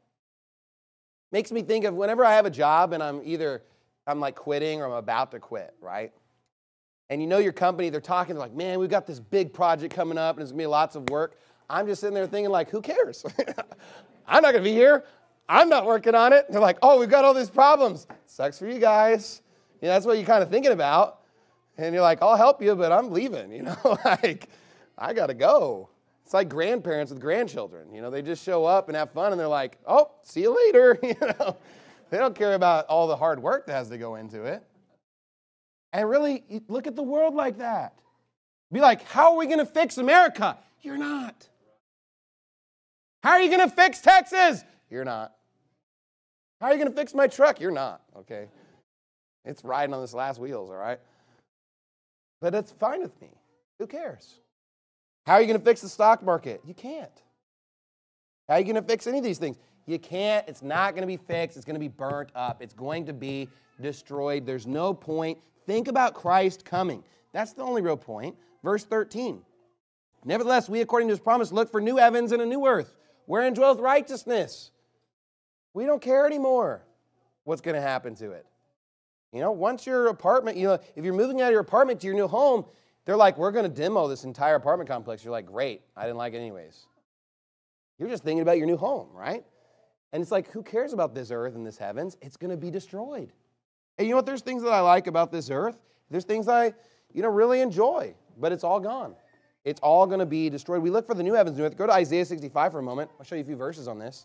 A: Makes me think of whenever I have a job and I'm like quitting or I'm about to quit, right? And you know your company, they're talking, they're like, man, we've got this big project coming up and it's going to be lots of work. I'm just sitting there thinking like, who cares? I'm not going to be here. I'm not working on it. And they're like, oh, we've got all these problems. Sucks for you guys. You know, that's what you're kind of thinking about. And you're like, I'll help you, but I'm leaving. You know, like, I got to go. It's like grandparents with grandchildren. You know, they just show up and have fun, and they're like, oh, see you later. You know, they don't care about all the hard work that has to go into it. And really, look at the world like that. Be like, how are we going to fix America? You're not. How are you going to fix Texas? You're not. How are you going to fix my truck? You're not, okay? It's riding on this last wheels, all right? But it's fine with me. Who cares? How are you going to fix the stock market? You can't. How are you going to fix any of these things? You can't. It's not going to be fixed. It's going to be burnt up. It's going to be destroyed. There's no point. Think about Christ coming. That's the only real point. Verse 13. Nevertheless, we, according to his promise, look for new heavens and a new earth, wherein dwelleth righteousness. We don't care anymore what's going to happen to it. Once your apartment, if you're moving out of your apartment to your new home, they're like, we're going to demo this entire apartment complex. You're like, great, I didn't like it anyways. You're just thinking about your new home, right? And it's like, who cares about this earth and this heavens? It's going to be destroyed. And you know what? There's things that I like about this earth. There's things I, really enjoy, but it's all gone. It's all going to be destroyed. We look for the new heavens, new earth. Go to Isaiah 65 for a moment. I'll show you a few verses on this.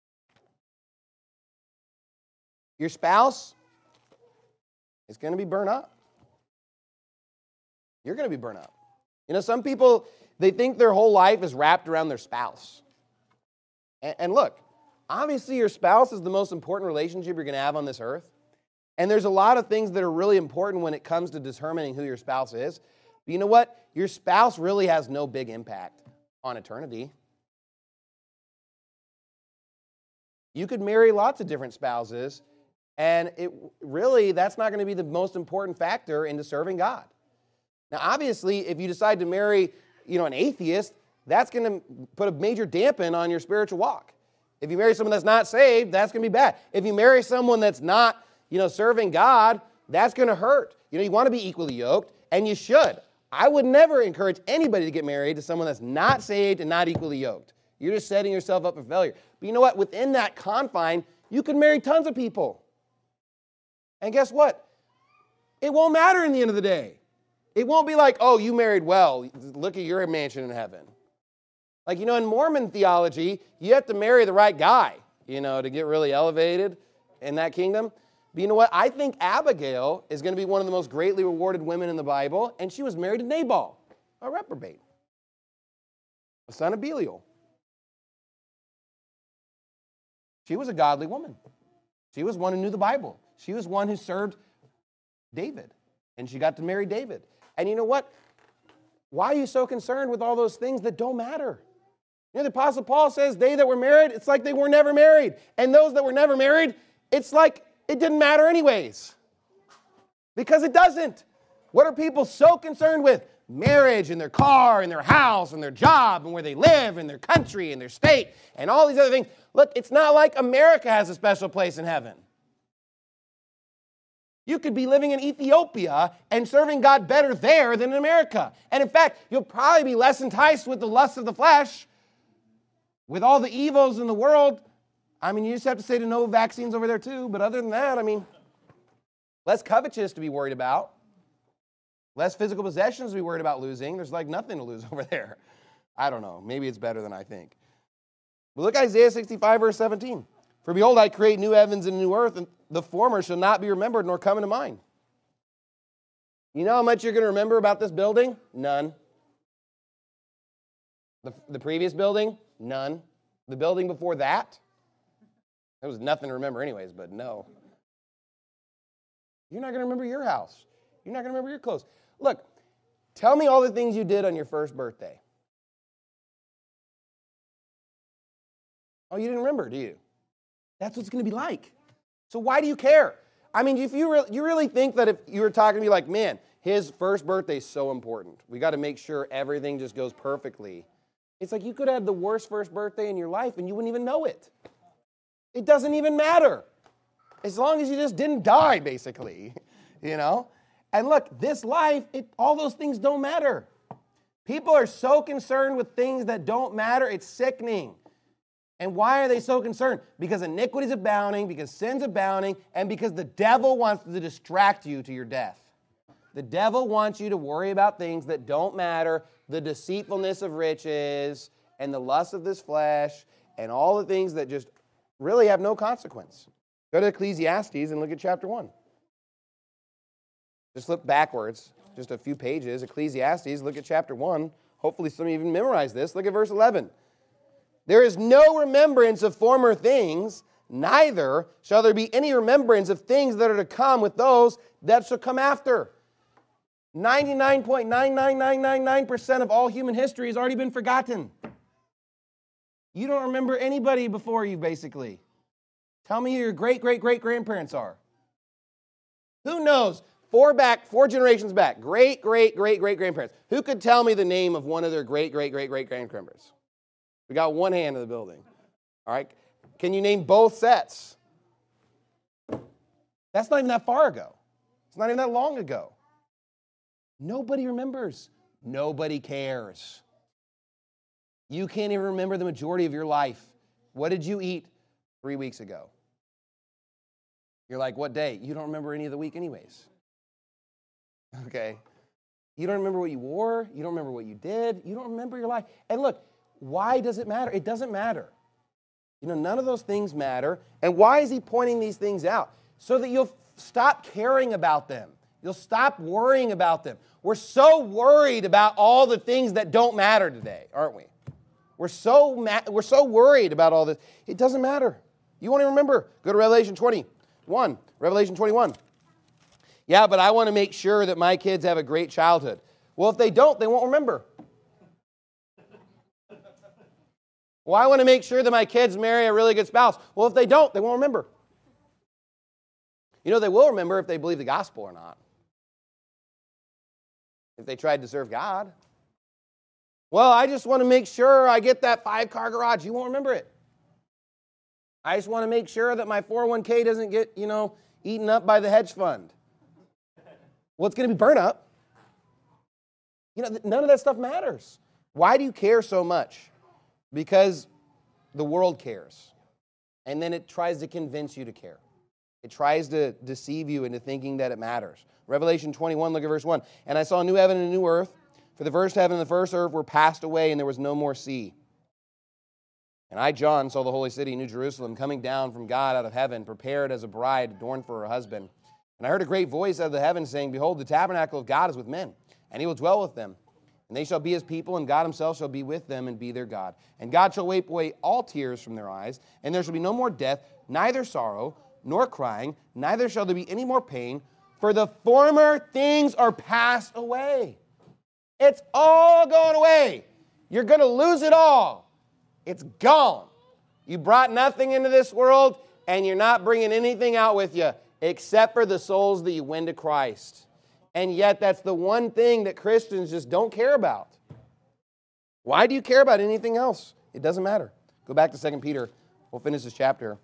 A: Your spouse is going to be burned up. You're going to be burned up. Some people, they think their whole life is wrapped around their spouse. And look, obviously your spouse is the most important relationship you're going to have on this earth. And there's a lot of things that are really important when it comes to determining who your spouse is. But you know what? Your spouse really has no big impact on eternity. You could marry lots of different spouses, and that's not going to be the most important factor into serving God. Now, obviously, if you decide to marry, an atheist, that's going to put a major dampen on your spiritual walk. If you marry someone that's not saved, that's going to be bad. If you marry someone that's not, serving God, that's going to hurt. You want to be equally yoked, and you should. I would never encourage anybody to get married to someone that's not saved and not equally yoked. You're just setting yourself up for failure. But you know what? Within that confine, you can marry tons of people. And guess what? It won't matter in the end of the day. It won't be like, oh, you married well. Look at your mansion in heaven. Like, in Mormon theology, you have to marry the right guy, to get really elevated in that kingdom. But you know what? I think Abigail is going to be one of the most greatly rewarded women in the Bible, and she was married to Nabal, a reprobate, a son of Belial. She was a godly woman. She was one who knew the Bible. She was one who served David, and she got to marry David. And you know what? Why are you so concerned with all those things that don't matter? The Apostle Paul says they that were married, it's like they were never married. And those that were never married, it's like it didn't matter anyways. Because it doesn't. What are people so concerned with? Marriage and their car and their house and their job and where they live and their country and their state and all these other things. Look, it's not like America has a special place in heaven. You could be living in Ethiopia and serving God better there than in America. And in fact, you'll probably be less enticed with the lust of the flesh, with all the evils in the world. You just have to say to no vaccines over there too. But other than that, less covetous to be worried about. Less physical possessions to be worried about losing. There's like nothing to lose over there. I don't know. Maybe it's better than I think. But look at Isaiah 65, verse 17. For behold, I create new heavens and new earth, and the former shall not be remembered nor come into mind. You know how much you're going to remember about this building? None. The previous building? None. The building before that? There was nothing to remember anyways, but no. You're not going to remember your house. You're not going to remember your clothes. Look, tell me all the things you did on your first birthday. Oh, you didn't remember, do you? That's what it's going to be like. So why do you care? If you really think that if you were talking to me like, man, his first birthday is so important. We got to make sure everything just goes perfectly. It's like you could have the worst first birthday in your life and you wouldn't even know it. It doesn't even matter. As long as you just didn't die, basically. And look, this life, all those things don't matter. People are so concerned with things that don't matter, it's sickening. And why are they so concerned? Because iniquity is abounding, because sin's abounding, and because the devil wants to distract you to your death. The devil wants you to worry about things that don't matter, the deceitfulness of riches, and the lust of this flesh, and all the things that just really have no consequence. Go to Ecclesiastes and look at chapter 1. Just look backwards, just a few pages. Ecclesiastes, look at chapter 1. Hopefully some of you even memorized this. Look at verse 11. There is no remembrance of former things, neither shall there be any remembrance of things that are to come with those that shall come after. 99.99999% of all human history has already been forgotten. You don't remember anybody before you, basically. Tell me who your great-great-great-grandparents are. Who knows? Four generations back, great-great-great-great-grandparents. Who could tell me the name of one of their great-great-great-great-grandparents? We got one hand in the building. All right. Can you name both sets? That's not even that far ago. It's not even that long ago. Nobody remembers. Nobody cares. You can't even remember the majority of your life. What did you eat 3 weeks ago? You're like, what day? You don't remember any of the week anyways. Okay. You don't remember what you wore. You don't remember what you did. You don't remember your life. And look, why does it matter? It doesn't matter. You know, none of those things matter. And why is he pointing these things out? So that you'll stop caring about them. You'll stop worrying about them. We're so worried about all the things that don't matter today, aren't we? We're so worried about all this. It doesn't matter. You won't even remember. Go to Revelation 21. Revelation 21. Yeah, but I want to make sure that my kids have a great childhood. Well, if they don't, they won't remember. Well, I want to make sure that my kids marry a really good spouse. Well, if they don't, they won't remember. You know, they will remember if they believe the gospel or not. If they tried to serve God. Well, I just want to make sure I get that 5-car garage. You won't remember it. I just want to make sure that my 401k doesn't get, eaten up by the hedge fund. Well, it's going to be burnt up. None of that stuff matters. Why do you care so much? Because the world cares. And then it tries to convince you to care. It tries to deceive you into thinking that it matters. Revelation 21, look at verse 1. And I saw a new heaven and a new earth. For the first heaven and the first earth were passed away, and there was no more sea. And I, John, saw the holy city, New Jerusalem, coming down from God out of heaven, prepared as a bride adorned for her husband. And I heard a great voice out of the heavens saying, Behold, the tabernacle of God is with men, and he will dwell with them. And they shall be his people, and God himself shall be with them and be their God. And God shall wipe away all tears from their eyes, and there shall be no more death, neither sorrow, nor crying, neither shall there be any more pain, for the former things are passed away. It's all going away. You're going to lose it all. It's gone. You brought nothing into this world, and you're not bringing anything out with you except for the souls that you win to Christ. And yet that's the one thing that Christians just don't care about. Why do you care about anything else? It doesn't matter. Go back to 2 Peter. We'll finish this chapter.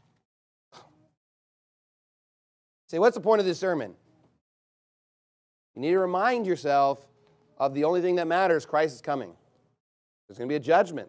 A: Say, what's the point of this sermon? You need to remind yourself of the only thing that matters. Christ is coming. There's going to be a judgment.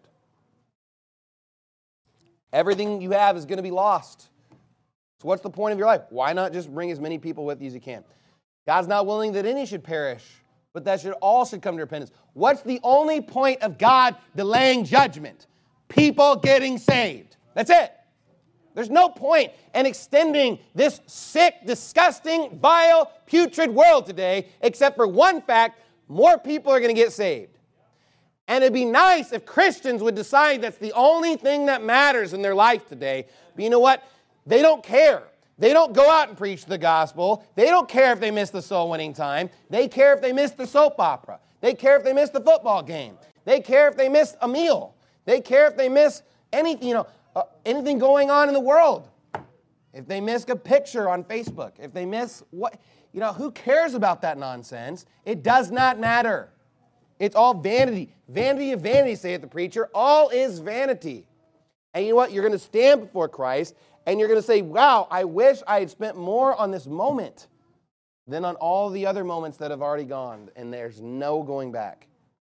A: Everything you have is going to be lost. So what's the point of your life? Why not just bring as many people with you as you can? God's not willing that any should perish, but that all should come to repentance. What's the only point of God delaying judgment? People getting saved. That's it. There's no point in extending this sick, disgusting, vile, putrid world today, except for one fact: more people are going to get saved. And it'd be nice if Christians would decide that's the only thing that matters in their life today. But you know what? They don't care. They don't go out and preach the gospel. They don't care if they miss the soul winning time. They care if they miss the soap opera. They care if they miss the football game. They care if they miss a meal. They care if they miss anything, anything going on in the world. If they miss a picture on Facebook. If they miss what, who cares about that nonsense? It does not matter. It's all vanity. Vanity of vanity, saith the preacher. All is vanity. And you know what? You're going to stand before Christ, and you're going to say, wow, I wish I had spent more on this moment than on all the other moments that have already gone, and there's no going back.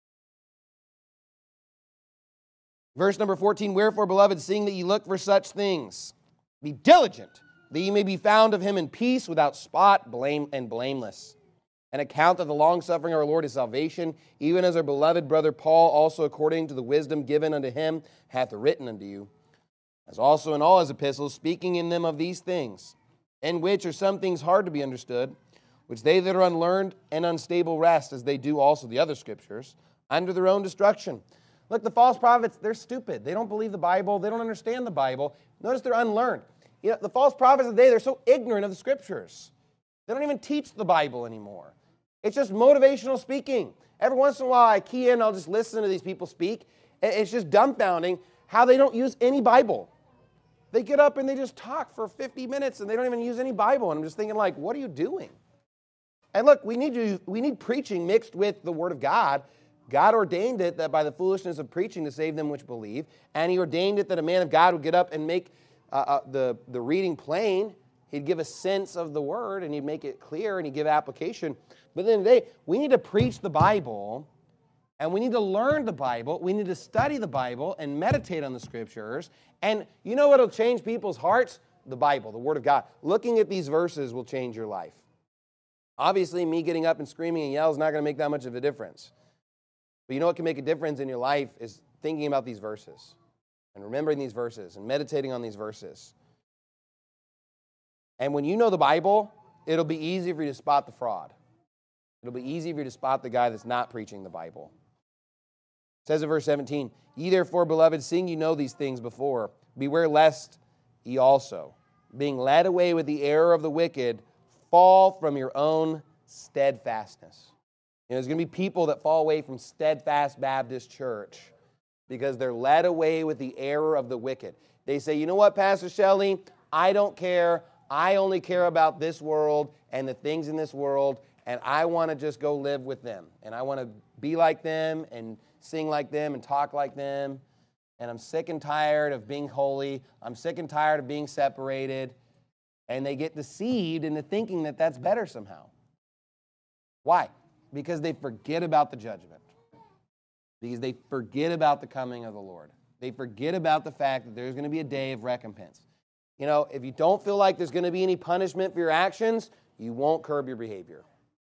A: Verse number 14, Wherefore, beloved, seeing that ye look for such things, be diligent, that ye may be found of him in peace, without spot, blame, and blameless. An account of the longsuffering of our Lord is salvation, even as our beloved brother Paul also according to the wisdom given unto him hath written unto you, as also in all his epistles, speaking in them of these things, in which are some things hard to be understood, which they that are unlearned and unstable wrest, as they do also the other scriptures, under their own destruction. Look, the false prophets, they're stupid. They don't believe the Bible. They don't understand the Bible. Notice they're unlearned. The false prophets of the day, they're so ignorant of the scriptures. They don't even teach the Bible anymore. It's just motivational speaking. Every once in a while I key in, I'll just listen to these people speak. It's just dumbfounding how they don't use any Bible. They get up and they just talk for 50 minutes and they don't even use any Bible. And I'm just thinking, like, what are you doing? And look, we need preaching mixed with the Word of God. God ordained it that by the foolishness of preaching to save them which believe. And he ordained it that a man of God would get up and make the reading plain. He'd give a sense of the Word, and He'd make it clear, and He'd give application. But at the end of the day, we need to preach the Bible, and we need to learn the Bible. We need to study the Bible and meditate on the Scriptures. And you know what will change people's hearts? The Bible, the Word of God. Looking at these verses will change your life. Obviously, me getting up and screaming and yelling is not going to make that much of a difference. But you know what can make a difference in your life is thinking about these verses and remembering these verses and meditating on these verses. And when you know the Bible, it'll be easy for you to spot the fraud. It'll be easy for you to spot the guy that's not preaching the Bible. It says in verse 17, "Ye therefore, beloved, seeing you know these things before, beware lest ye also, being led away with the error of the wicked, fall from your own steadfastness." You know, there's going to be people that fall away from Steadfast Baptist Church because they're led away with the error of the wicked. They say, you know what, Pastor Shelley, I don't care. I only care about this world and the things in this world, and I want to just go live with them. And I want to be like them and sing like them and talk like them. And I'm sick and tired of being holy. I'm sick and tired of being separated. And they get deceived into thinking that that's better somehow. Why? Because they forget about the judgment. Because they forget about the coming of the Lord. They forget about the fact that there's going to be a day of recompense. You know, if you don't feel like there's going to be any punishment for your actions, you won't curb your behavior.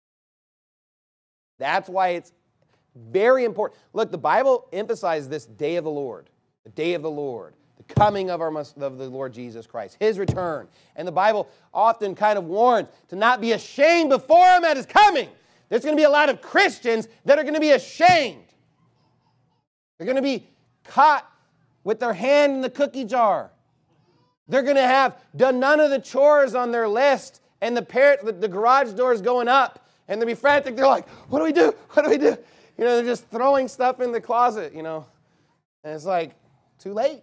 A: That's why it's very important. Look, the Bible emphasizes this day of the Lord, the day of the Lord, the coming of the Lord Jesus Christ, His return. And the Bible often kind of warns to not be ashamed before Him at His coming. There's going to be a lot of Christians that are going to be ashamed. They're going to be caught with their hand in the cookie jar. They're going to have done none of the chores on their list, and the garage door is going up, and they'll be frantic. They're like, what do we do? What do we do? You know, they're just throwing stuff in the closet, you know. And it's like, too late.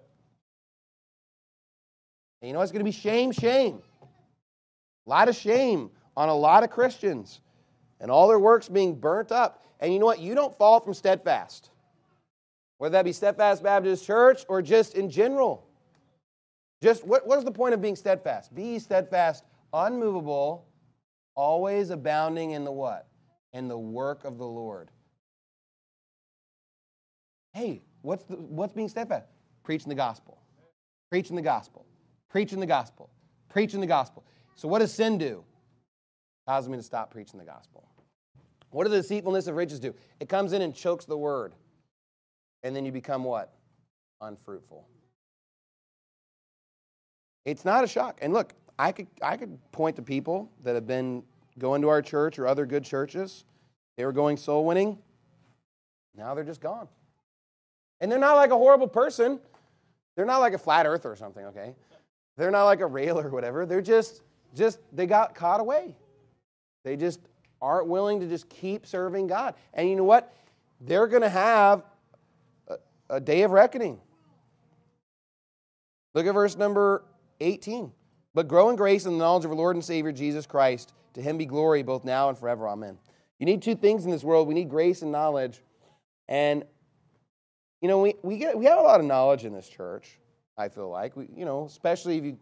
A: And you know, it's going to be shame. A lot of shame on a lot of Christians. And all their works being burnt up. And you know what? You don't fall from steadfast. Whether that be Steadfast Baptist Church or just in general. Just what is the point of being steadfast? Be steadfast, unmovable, always abounding in the what? In the work of the Lord. Hey, what's being steadfast? Preaching the gospel. Preaching the gospel. Preaching the gospel. Preaching the gospel. So what does sin do? It causes me to stop preaching the gospel. What does the deceitfulness of riches do? It comes in and chokes the word. And then you become what? Unfruitful. It's not a shock. And look, I could point to people that have been going to our church or other good churches. They were going soul winning. Now they're just gone. And they're not like a horrible person. They're not like a flat earther or something, okay? They're not like a railer or whatever. They're just they got caught away. They just aren't willing to just keep serving God. And you know what? They're going to have a day of reckoning. Look at verse number 18. But grow in grace and the knowledge of our Lord and Savior Jesus Christ. To Him be glory both now and forever. Amen. You need two things in this world. We need grace and knowledge. And, you know, we have a lot of knowledge in this church, I feel like. Especially if you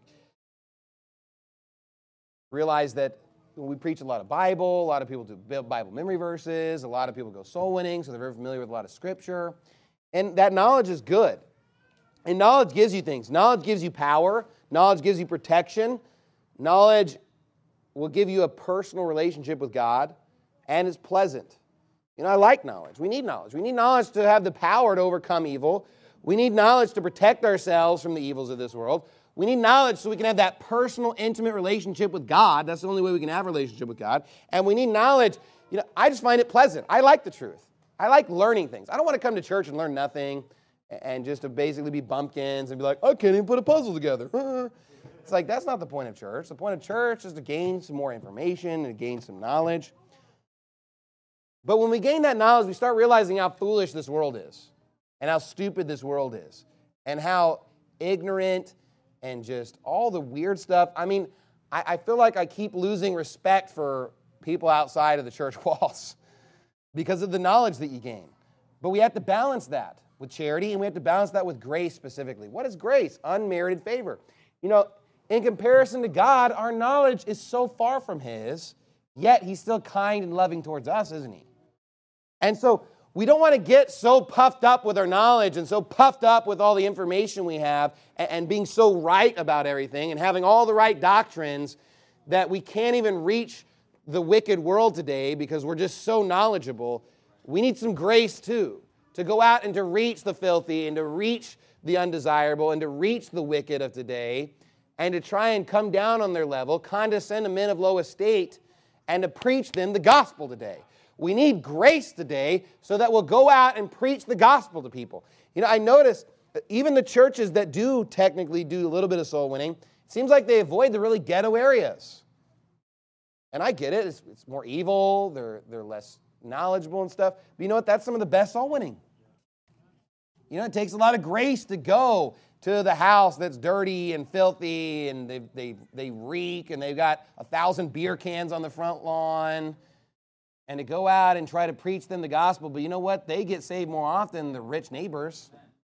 A: realize that we preach a lot of Bible. A lot of people do Bible memory verses. A lot of people go soul winning, so they're very familiar with a lot of Scripture. And that knowledge is good. And knowledge gives you things. Knowledge gives you power. Knowledge gives you protection. Knowledge will give you a personal relationship with God, and it's pleasant. You know, I like knowledge. We need knowledge. We need knowledge to have the power to overcome evil. We need knowledge to protect ourselves from the evils of this world. We need knowledge so we can have that personal, intimate relationship with God. That's the only way we can have a relationship with God. And we need knowledge. You know, I just find it pleasant. I like the truth. I like learning things. I don't want to come to church and learn nothing and just to basically be bumpkins and be like, I can't even put a puzzle together. It's like, that's not the point of church. The point of church is to gain some more information and gain some knowledge. But when we gain that knowledge, we start realizing how foolish this world is and how stupid this world is and how ignorant and just all the weird stuff. I mean, I feel like I keep losing respect for people outside of the church walls because of the knowledge that you gain. But we have to balance that with charity, and we have to balance that with grace specifically. What is grace? Unmerited favor. You know, in comparison to God, our knowledge is so far from His, yet He's still kind and loving towards us, isn't He? And so we don't want to get so puffed up with our knowledge and so puffed up with all the information we have and being so right about everything and having all the right doctrines that we can't even reach the wicked world today because we're just so knowledgeable. We need some grace too, to go out and to reach the filthy and to reach the undesirable and to reach the wicked of today and to try and come down on their level, condescend to men of low estate, and to preach them the gospel today. We need grace today so that we'll go out and preach the gospel to people. You know, I notice even the churches that do technically do a little bit of soul winning, it seems like they avoid the really ghetto areas. And I get it. It's more evil. They're less knowledgeable and stuff. But you know what? That's some of the best soul winning. You know, it takes a lot of grace to go to the house that's dirty and filthy and they reek and they've got 1,000 beer cans on the front lawn, and to go out and try to preach them the gospel. But you know what? They get saved more often than the rich neighbors.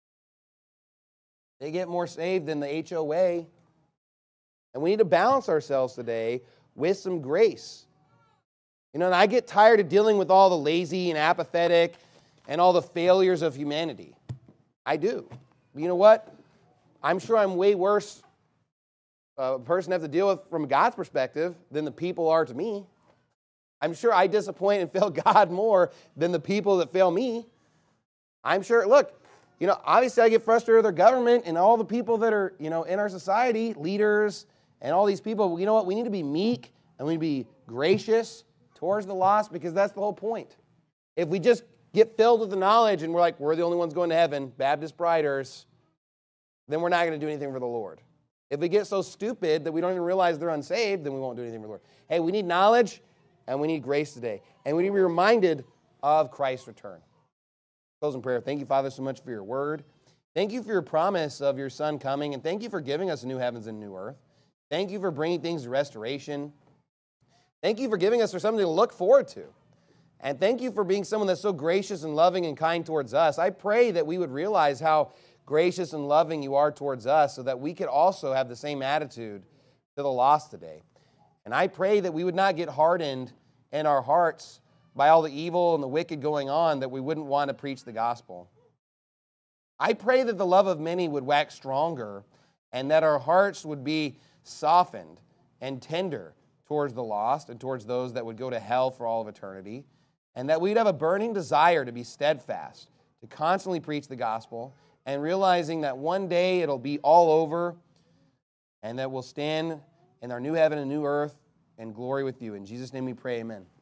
A: They get more saved than the HOA. And we need to balance ourselves today with some grace. You know, and I get tired of dealing with all the lazy and apathetic and all the failures of humanity. I do. But you know what? I'm sure I'm way worse a person to have to deal with from God's perspective than the people are to me. I'm sure I disappoint and fail God more than the people that fail me. I'm sure, look, you know, obviously I get frustrated with our government and all the people that are, you know, in our society, leaders and all these people. You know what? We need to be meek and we need to be gracious towards the lost because that's the whole point. If we just get filled with the knowledge and we're like, we're the only ones going to heaven, Baptist Briders, then we're not going to do anything for the Lord. If we get so stupid that we don't even realize they're unsaved, then we won't do anything for the Lord. Hey, we need knowledge and we need grace today. And we need to be reminded of Christ's return. Close in prayer. Thank you, Father, so much for your word. Thank you for your promise of your Son coming, and thank you for giving us new heavens and new earth. Thank you for bringing things to restoration. Thank you for giving us something to look forward to. And thank you for being someone that's so gracious and loving and kind towards us. I pray that we would realize how gracious and loving you are towards us so that we could also have the same attitude to the lost today. And I pray that we would not get hardened in our hearts by all the evil and the wicked going on, that we wouldn't want to preach the gospel. I pray that the love of many would wax stronger and that our hearts would be softened and tender towards the lost and towards those that would go to hell for all of eternity, and that we'd have a burning desire to be steadfast, to constantly preach the gospel, and realizing that one day it'll be all over and that we'll stand in our new heaven and new earth and glory with you. In Jesus' name we pray, amen.